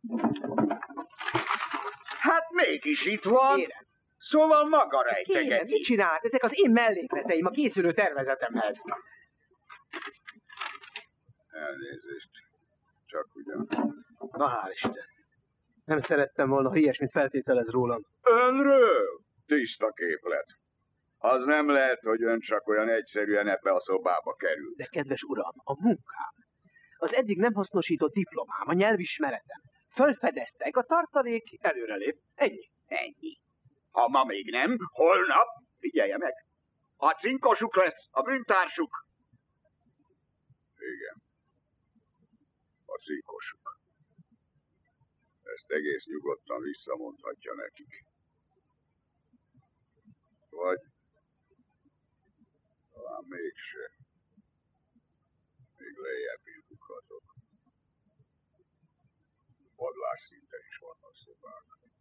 Hát mégis itt van. Kérem. Szóval maga rejtegeti. Kérem, mit csinál? Ezek az én mellékleteim a készülő tervezetemhez. Elnézést. Csak ugyan. Na, hál' Isten. Nem szerettem volna, ha ilyesmit feltételez rólam. Önről? Tiszta képlet. Az nem lehet, hogy ön csak olyan egyszerűen ebbe a szobába kerül. De kedves uram, a munkám, az eddig nem hasznosított diplomám, a nyelvismeretem, fölfedeztek, a tartalék előrelép. Ennyi. Ha ma még nem, holnap, figyelje meg, a cinkosuk lesz, a bűntársuk. Igen. A cinkosuk. Ezt egész nyugodtan visszamondhatja nekik. Vagy talán mégse. Még lejjebb indulhatok. Padlás szinten is vannak szobák.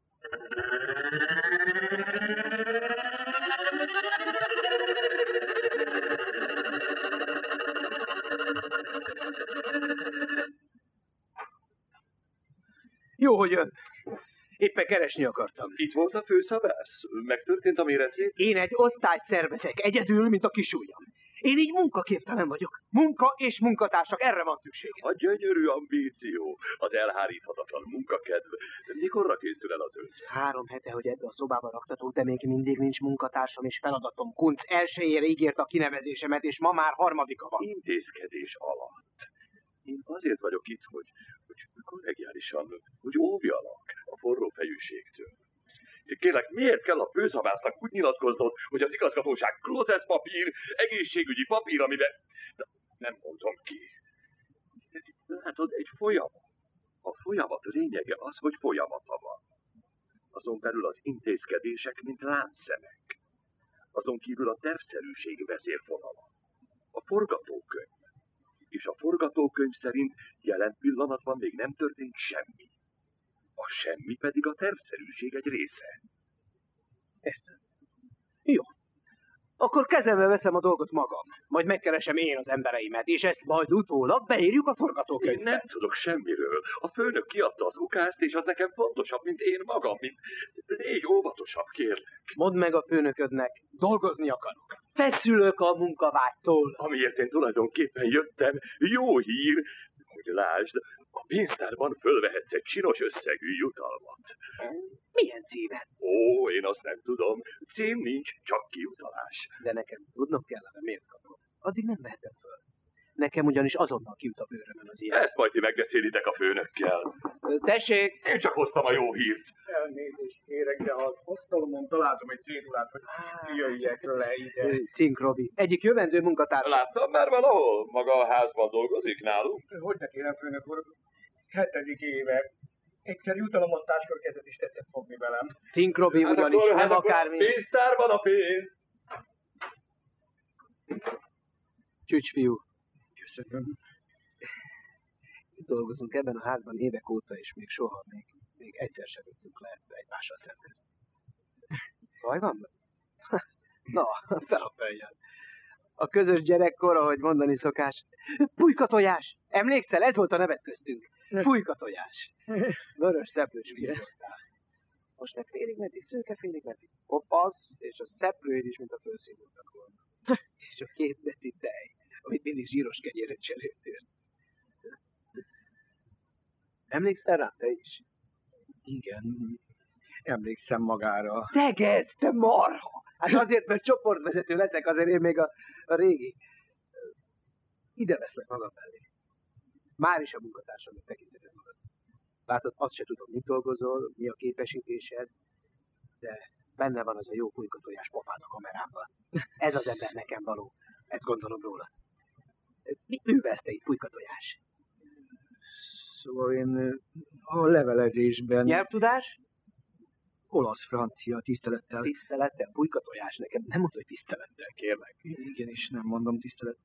Jó, hogy jön. Éppen keresni akartam. Itt volt a főszabász? Megtörtént a méretjét? Én egy osztályt szervezek, egyedül, mint a kis ujjam. Én így munkaképtelen vagyok. Munka és munkatársak, erre van szükség. A gyönyörű ambíció, az elháríthatatlan munkakedv. Mikorra készül el az ön? 3 hete, hogy ebbe a szobába raktatok, de még mindig nincs munkatársam és feladatom. Kunc 1-ére ígért a kinevezésemet, és ma már 3. van. Intézkedés alatt. Én azért vagyok itt, hogy kollegiálisan, hogy óvjalak a forró fejűségtől. Kérlek, miért kell a főszabásznak úgy nyilatkoznod, hogy az igazgatóság klozetpapír, egészségügyi papír, amiben... Nem mondom ki. Ez itt, látod, egy folyamat. A folyamat lényege az, hogy folyamata van. Azon belül az intézkedések, mint láncszemek. Azon kívül a tervszerűség vezérfonala. A forgatókönyv. És a forgatókönyv szerint jelen pillanatban még nem történt semmi. A A semmi pedig a tervszerűség egy része. Értem. Jó. Akkor kezembe veszem a dolgot magam. Majd megkeresem én az embereimet, és ezt majd utólag beírjuk a forgatókönyvbe. Én nem tudok semmiről. A főnök kiadta az ukázt, és az nekem fontosabb, mint én magam. Légy óvatosabb, kérlek. Mondd meg a főnöködnek, dolgozni akarok. Feszülök a munkavágytól. Amiért én tulajdonképpen jöttem, jó hír, hogy lásd, a pénztárban fölvehetsz egy csinos összegű jutalmat. Milyen címen? Ó, én azt nem tudom. Cím nincs, csak kiutalás. De nekem tudnom kellene, miért kapom. Addig nem vehetem föl. Nekem ugyanis azonnal kiüt a bőrömön az ilyen. Ezt majd ti megbeszélitek a főnökkel. Tessék! Én csak hoztam a jó hírt. Elnézést kérek, de az asztalomon találtam egy cédulát, hogy jöjjek le ide. Cink Robi. Egyik jövendő munkatárs. Láttam már valahol? Maga a házban dolgozik nálunk? Hogy ne kérem, főnök úr? 7. éve. Egyszer jutalomasztáskor kezet is tetszett fogni velem. Cink Robi ugyanis nem akármi. Pénztárban a pénz. Csücsfiú. Köszönöm. Dolgozunk ebben a házban évek óta, és még soha, még egyszer sem jöttünk le egymással szembezni. Baj van? Na, fel a fejjel. A közös gyerekkor, ahogy mondani szokás. Pulykatojás! Emlékszel? Ez volt a nevet köztünk. Pulykatojás. Vörös szeplős fiúkottál. Most meg félig meddig, szőke félig meddig. Kopasz, és a szeplőid is, mint a fölszínultak volna. És a 2 deci tej, amit mindig zsíros kenyéret cseréltél. Emlékszel rá, te is? Igen, emlékszem magára. Tegez, te marha! Hát azért, mert csoportvezető leszek, azért én még a régi. Ide veszlek magam mellé. Már is a munkatársamnak tekinteted magad. Látod, azt se tudom, mit dolgozol, mi a képesítésed, de benne van az a jó pulykatojás pofád a kamerámban. Ez az ember nekem való. Ezt gondolom róla. Mit művelsz te itt, pulykatojás? Szóval én a levelezésben... Nyelvtudás? Olasz-francia, tisztelettel. Tisztelettel, pulykatojás, nekem nem mondta, hogy tisztelettel, kérlek. Igen, és nem mondom tisztelet.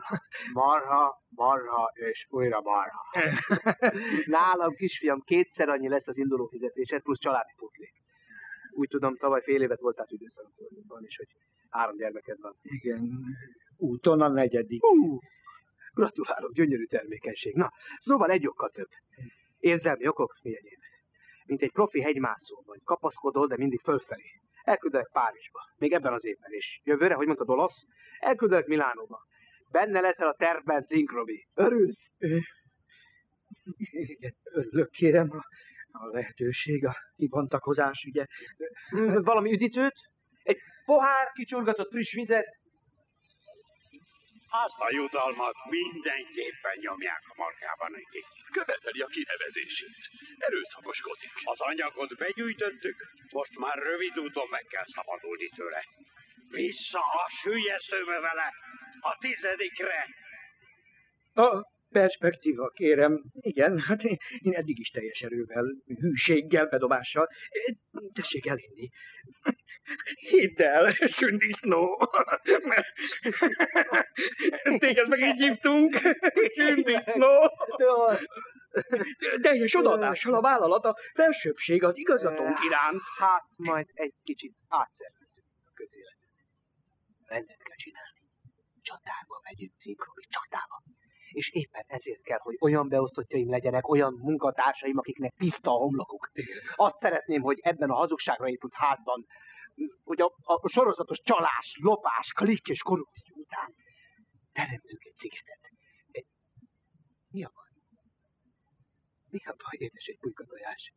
Marha, és újra marha. Nálam, kisfiam, 2-szer annyi lesz az induló fizetésed, plusz családi pótlék. Úgy tudom, tavaly fél évet voltál tüdőszanatóriumban, és hogy 3 gyermeked van. Igen, úton a 4. Gratulálok, gyönyörű termékenység. Na, szóval egy okkal több. Érzelmi okok, mi egyéb. Mint egy profi hegymászó, vagy kapaszkodol, de mindig fölfelé. Elküldelek Párizsba, még ebben az évben is. Jövőre, hogy mondtad, olasz, elküldelek Milánóba. Benne leszel a tervben, Cink Robi. Örülsz? Igen, örülök, kérem, a lehetőség, a kibontakozás, ugye. Valami üdítőt? Egy pohár kicsurgatott friss vizet? Azt a jutalmat mindenképpen nyomják a markába neki. Követeli a kinevezését. Erőszakoskodik. Az anyagot begyűjtöttük, most már rövid úton meg kell szabadulni tőle. Vissza a süllyesztőbe vele, a 10-re! A perspektíva, kérem. Igen, hát én eddig is teljes erővel, hűséggel, bedobással. Tessék elinni. Hidd el, sündisznó! Téged meg így hívtunk, sündisznó! Teljes odaadással a vállalat a felsőbbség az igazgatónk iránt. Hát majd egy kicsit átszervezzük a közéletet. Rendet kell csinálni. Csatába megyünk, Cink Robi, csatába. És éppen ezért kell, hogy olyan beosztottjaim legyenek, olyan munkatársaim, akiknek tiszta a homlokuk. Azt szeretném, hogy ebben a hazugságra épült házban, hogy a sorozatos csalás, lopás, klikk és korrupció után teremtünk egy szigetet. Mi a baj? Mi a baj, édes egy pulykatojás?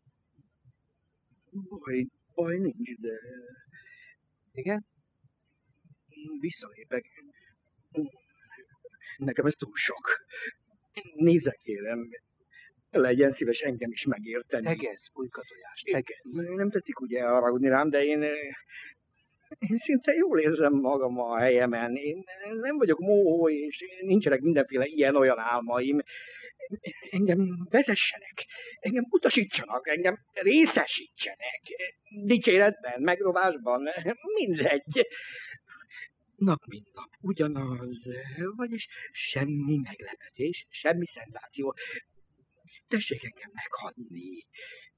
Baj nincs, de... Igen? Visszalépek. Nekem ez túl sok. Nézzek, kérem. Legyen szíves engem is megérteni. Tegez, pulykatojás, tegez. Nem tetszik ugye haragudni rám, de én szinte jól érzem magam a helyemen. Én nem vagyok mohó, és nincsenek mindenféle ilyen-olyan álmaim. Engem vezessenek, engem utasítsanak, engem részesítsenek. Dicséretben, megrovásban, mindegy. Nap mint nap ugyanaz, vagyis semmi meglepetés, semmi szenzáció. Tessék engem meghatni.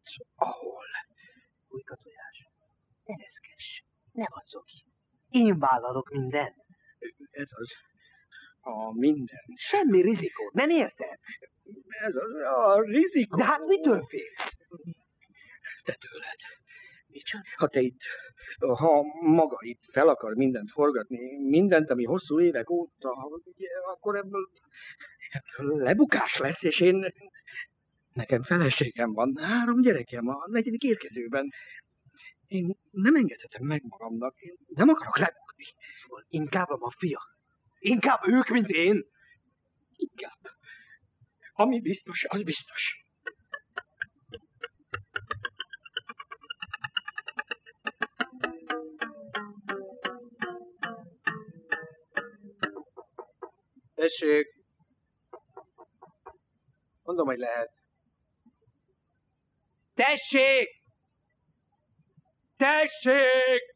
ahol. Pulyka tojás. Ereszkes. Ne vacogj. Én vállalok mindent. Ez az. A minden. Semmi rizikó. Nem érted? Ez az a rizikó. De hát mitől félsz? Te tőled. Micsoda? Ha maga itt fel akar mindent forgatni, mindent, ami hosszú évek óta, akkor ebből lebukás lesz, és nekem feleségem van, 3 gyerekem a 4. érkezőben. Én nem engedhetem meg magamnak, én nem akarok lebukni. Szóval inkább a maffia. Inkább ők, mint én. Inkább. Ami biztos, az biztos. Tessék! Mondom, hogy lehet. Tessék! Tessék!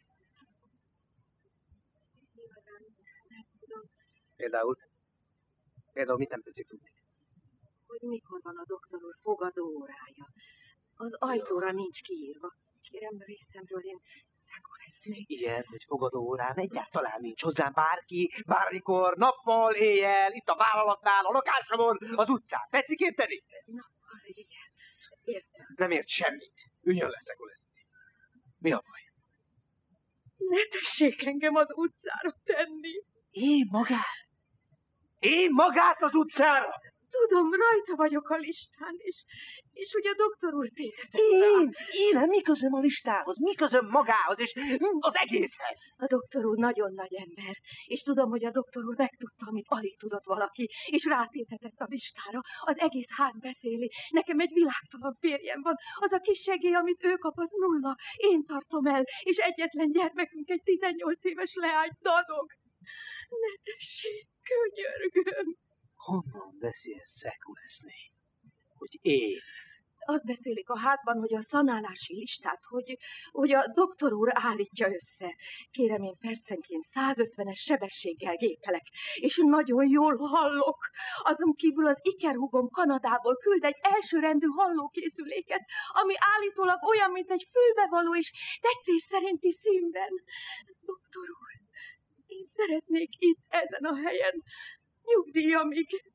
Például mit nem tetszik tudni? Hogy mikor van a doktor úr fogadó órája. Az ajtóra nincs kiírva. Kérem, részemről én szakó lesznék. Igen, hogy fogadó órán egyáltalán nincs hozzám bárki, bármikor, nappal, éjjel, itt a vállalatnál, a lakásomon, az utcán. Tetszik érteni? Nappal, igen. Értem. Nem ért semmit. Üljön le, szakó lesznék. Mi a baj? Ne tessék engem az utcára tenni. Én magát? Én magát az utcára? Tudom, rajta vagyok a listán, és hogy a doktor úr tévedett. Én, mi közöm a listához, mi közöm magához, és az egészhez? A doktor úr nagyon nagy ember, és tudom, hogy a doktor úr megtudta, amit alig tudott valaki, és rátétetett a listára. Az egész ház beszéli. Nekem egy világtalan férjem van. Az a kis segély, amit ő kap, az 0. Én tartom el, és egyetlen gyermekünk egy 18 éves leány dadog. Ne tessék, könyörgöm. Honnan veszi ezt Szekú Leszné? Hogy én? Azt beszélik a házban, hogy a szanálási listát, hogy a doktor úr állítja össze. Kérem, én percenként 150-es sebességgel gépelek, és nagyon jól hallok. Azon kívül az ikerhúgom Kanadából küld egy elsőrendű hallókészüléket, ami állítólag olyan, mint egy fülbevaló, és tetszés szerinti színben. Doktor úr, én szeretnék itt, ezen a helyen, nyugdíjamig.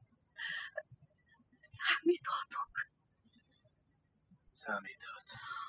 Számíthatok. Számíthat.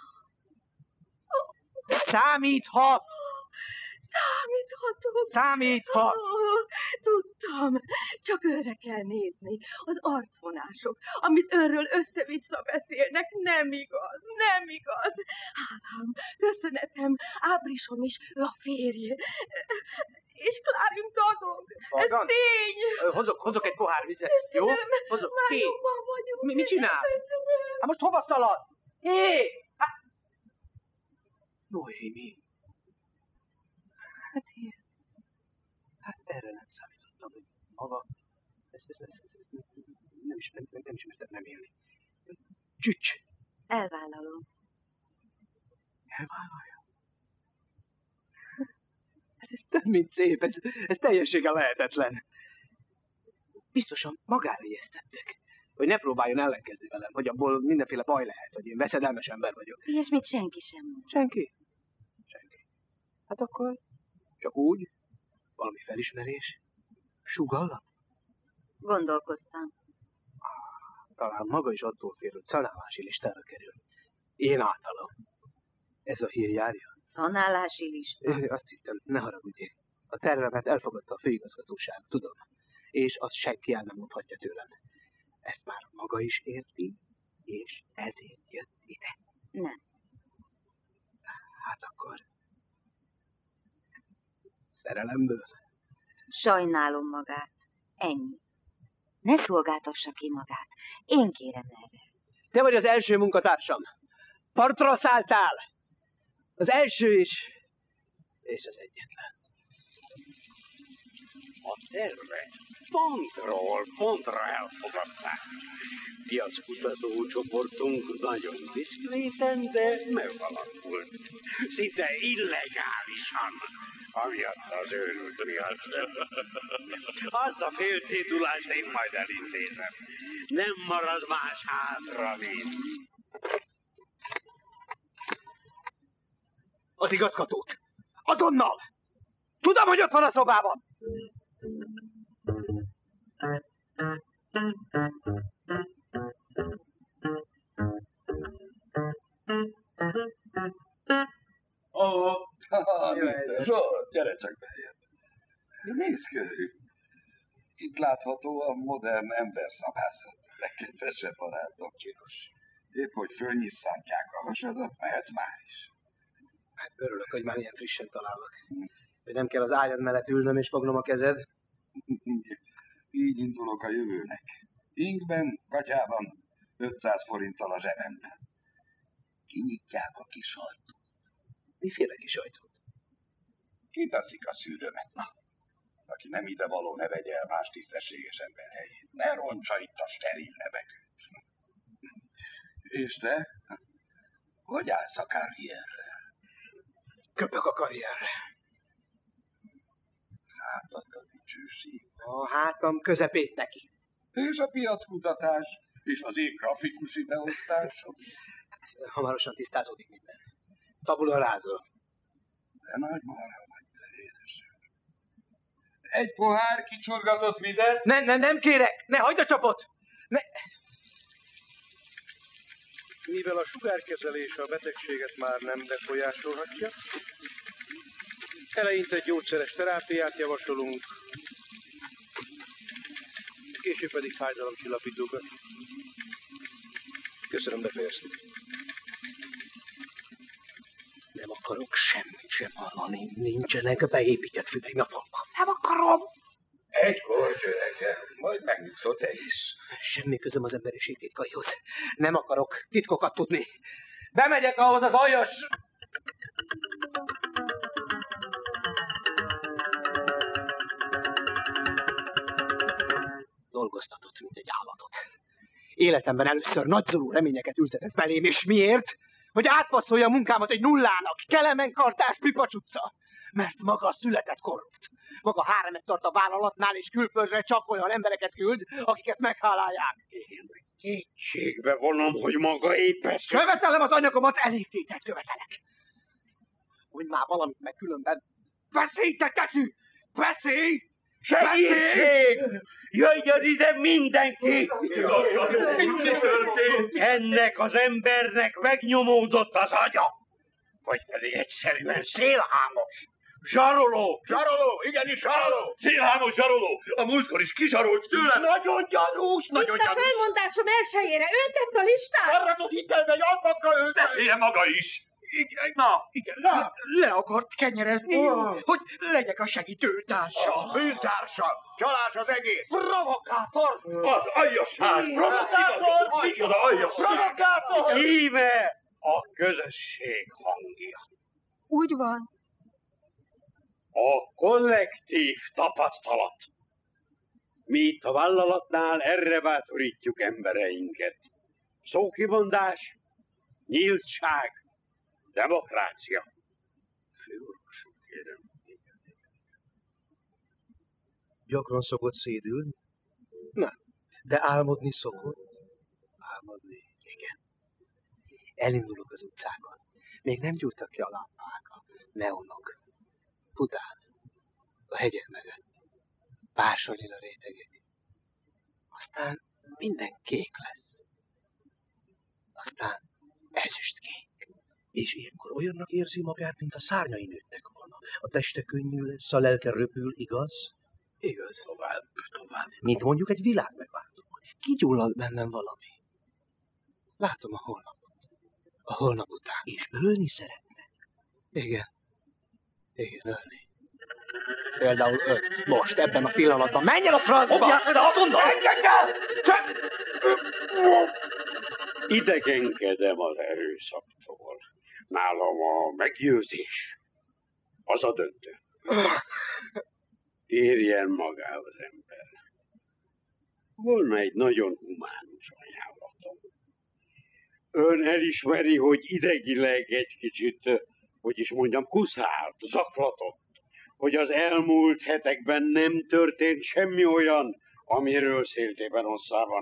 Számíthat! Számíthatok. Számíthat! Tudtam. Csak őre kell nézni. Az arcvonások, amit őről össze-vissza beszélnek, nem igaz. Nem igaz. Hálám, köszönetem, ábrisom is, ő a férje. És Klárim dadog. Ez tény. Hozok egy pohár vizet, köszönöm. jó? Hozok. Már jobban vagyok. Mit csinál? Köszönöm. Hát most hova szalad? Hé! Noémi. Hát erre nem számítottam, hogy maga. Ezt nem ismertem nem élni. Csücs. Elvállalom. Elvállalja? Hát ez több mint szép, ez teljességgel lehetetlen. Biztosan magára ijesztettek, hogy ne próbáljon ellenkezni velem, hogy abból mindenféle baj lehet, hogy én veszedelmes ember vagyok. Ilyesmit senki sem mond. Senki? Senki. Hát akkor csak úgy, valami felismerés, sugallat. Gondolkoztam. Talán maga is attól fél, hogy szanálási listára kerül. Én általam. Ez a hír járja? Szanálási lista? Azt hittem, ne haragudjék. A tervemet elfogadta a főigazgatóság, tudom. És azt senki el nem mondhatja tőlem. Ezt már maga is érti, és ezért jött ide. Nem. Hát akkor... szerelemből? Sajnálom magát. Ennyi. Ne szolgáltassa ki magát. Én kérem erre. Te vagy az első munkatársam. Partra szálltál. Az első is, és az egyetlen. A tervet pontra elfogadták. Piackutató csoportunk nagyon diszkréten, de megalakult. Szinte illegálisan, amiatt az őrült miatt. Azt a fél cédulást én majd elintézem. Nem marad más hátra, mint... Az igazgatót! Azonnal! Tudom, hogy ott van a szobában! Zsolt, gyere csak bejebb. Nézd körül. Itt látható a modern emberszabászat legkedvesebb barátom. Csinos. Épp, hogy fölnyisszantják a hasadat, mehet már is. Hát örülök, hogy már ilyen frissen találok. Hogy nem kell az ágyad mellett ülnöm és fognom a kezed. Így indulok a jövőnek. Ingben, gatyában, 500 forinttal a zsebemben. Kinyitják a kis ajtót. Miféle kis ajtót? Kitaszik a szűrőmet, na. Aki nem ide való, ne vegye el más tisztességes ember helyét. Ne roncsa itt a steril levegőt. És te? Hogy állsz a karrierre? Köpök a karrierre. Hátad a dicsőség. A hátam közepét neki. És a piackutatás, és az én grafikusi beosztásom. Hamarosan tisztázódik minden. Tabula rázol. De nagy marha vagy te, édesem. Egy pohár kicsorgatott vizet? Nem kérek! Ne hagyd a csapot! Ne... Mivel a sugárkezelés a betegséget már nem befolyásolhatja, eleinte gyógyszeres terápiát javasolunk, később pedig fájdalomcsillapítókat. Köszönöm, befejeztük. Nem akarok semmit sem hallani, nincsenek beépített füleim a falba. Nem akarom! Egy korty, öregem, majd megnyugszol te is. Semmi közöm az emberiség titkaihoz. Nem akarok titkokat tudni. Bemegyek ahhoz az aljas... Dolgoztatott, mint egy állatot. Életemben először nagyzoló reményeket ültetett belém, és miért? Hogy átpasszolja a munkámat egy nullának, Kelemen Kartás pipacsutca. Mert maga született korrupt. Maga háremet tart a vállalatnál, és külföldre csak olyan embereket küld, akik ezt meghálálják. Én kétségbe vonom, hogy maga éppen... Követelem az anyagomat, elég tételt követelek. Hogy már valamit, meg különben veszélytetetű! Veszély! Segítség! Jöjjön ide mindenki! Mi történt? Ennek az embernek megnyomódott az agya. Vagy pedig egyszerűen szélhámos. Zsaroló! Zsaroló, igenis zsaroló! Szélhámos zsaroló! A múltkor is kizsarolt tőlem! Nagyon gyanús, nagyon Itt a gyanús! felmondásom elsőjére ön tett a listát? Maradott hitelbe, egy alpakkal ölt! Beszélje maga is! Igen, na! Le akart kenyerezni, hogy legyek a segítőtársa. Bűntársa! Csalás az egész! Provokátor! Az aljasság! Provokátor! Micsoda aljasság! Provokátor! Íme a közösség hangja. Úgy van. A kollektív tapasztalat. Mi itt a vállalatnál erre bátorítjuk embereinket. Szókimondás, nyíltság, demokrácia. Főorvos, kérem. Gyakran szokott szédülni? Nem. De álmodni szokott? Álmodni, igen. Elindulok az utcákon. Még nem gyúrtak ki a lámpák, a neonok. Budán, a hegyek mögött. Pársolnyil a rétegek. Aztán minden kék lesz. Aztán ezüstkék. És ilyenkor olyannak érzi magát, mint a szárnyai nőttek volna. A teste könnyű lesz, a lelke röpül, igaz? Igaz. Tovább. Mint mondjuk egy világ megváltó. Kigyullad bennem valami. Látom a holnapot. A holnap után. És ölni szeretne? Igen. Igen, ölni. Például önt. Most, ebben a pillanatban. Menj el a francba! Fogják le, de azonnal! Idegenkedem az erőszaktól. Nálam a meggyőzés. Az a döntő. Érjen magához, ember. Volna egy nagyon humánus ajánlatom. Ön elismeri, hogy idegileg egy kicsit, hogy is mondjam, kuszált, zaklatott. Hogy az elmúlt hetekben nem történt semmi olyan, amiről széltében hosszában.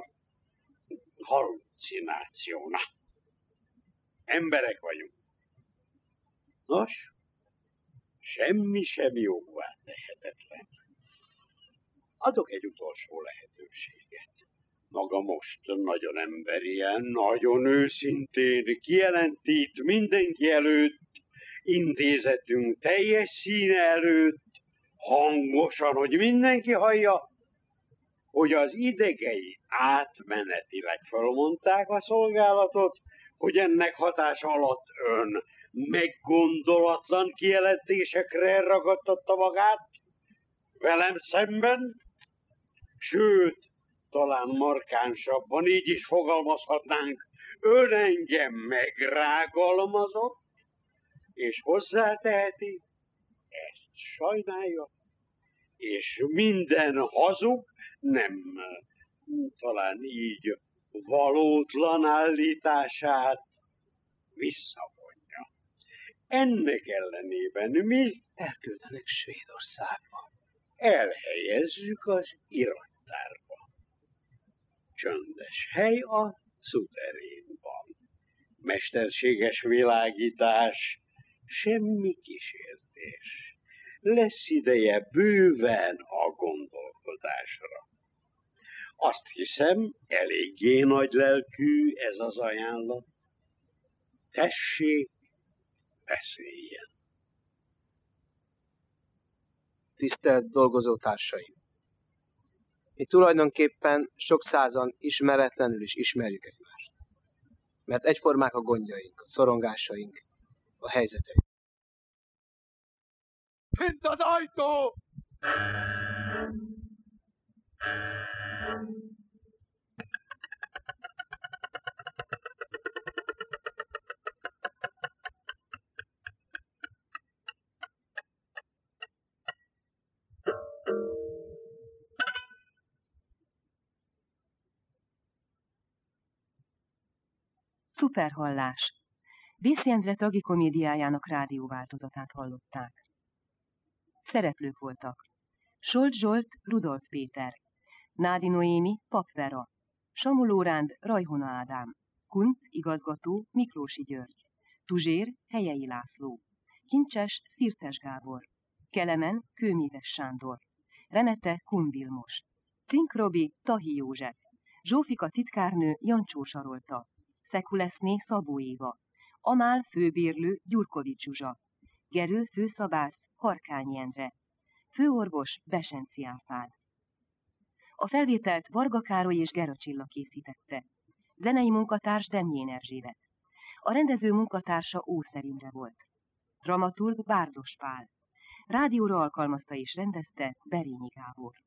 Halucináció. Na, emberek vagyunk. Nos, semmi sem jóvá tehetetlen. Adok egy utolsó lehetőséget. Maga most nagyon emberien, nagyon őszintén kijelentít mindenki előtt, intézetünk teljes színe előtt, hangosan, hogy mindenki hallja, hogy az idegei átmenetileg fölmondták a szolgálatot, hogy ennek hatása alatt ön meggondolatlan kijelentésekre ragadtatta magát, velem szemben, sőt, talán markánsabban így is fogalmazhatnánk, ön engem megrágalmazott, és hozzáteheti, ezt sajnálja, és minden hazug, nem talán így valótlan állítását visszavonja. Ennek ellenében mi elküldenek Svédországba. Elhelyezzük az irattárba. Csöndes hely a szuterénban. Mesterséges világítás, semmi kísértés. Lesz ideje bőven a gondolkodásra. Azt hiszem, eléggé nagylelkű ez az ajánlat. Tessék, beszéljen. Tisztelt dolgozótársaim! Mi tulajdonképpen sok százan ismeretlenül is ismerjük egymást. Mert egyformák a gondjaink, a szorongásaink, a helyzeteink. Kint az ajtó! Szuperhallás. Véczi Endre tragikomédiájának rádióváltozatát hallották. Szereplők voltak: Solt Zsolt, Rudolf Péter, Nádi Noémi, Pap Vera, Samu Lóránd, Rajhona Ádám, Kunc, igazgató, Miklósi György, Tuzsér, Helyei László, Kincses, Szirtes Gábor, Kelemen, Kőmíves Sándor, Remete, Kun Vilmos, Cink Robi, Tahi József, Zsófika titkárnő, Jancsó Sarolta, Szekuleszné, Szabó Éva, Amál főbérlő, Gyurkovics Zsuzsa, Gerő főszabász, Harkányi Endre, főorvos, Besenci Árpád. A felvételt Varga Károly és Gera Csilla készítette. Zenei munkatárs Demjén Erzsébet. A rendező munkatársa Ószer Imre volt. Dramaturg Bárdos Pál. Rádióra alkalmazta és rendezte Berényi Gábor.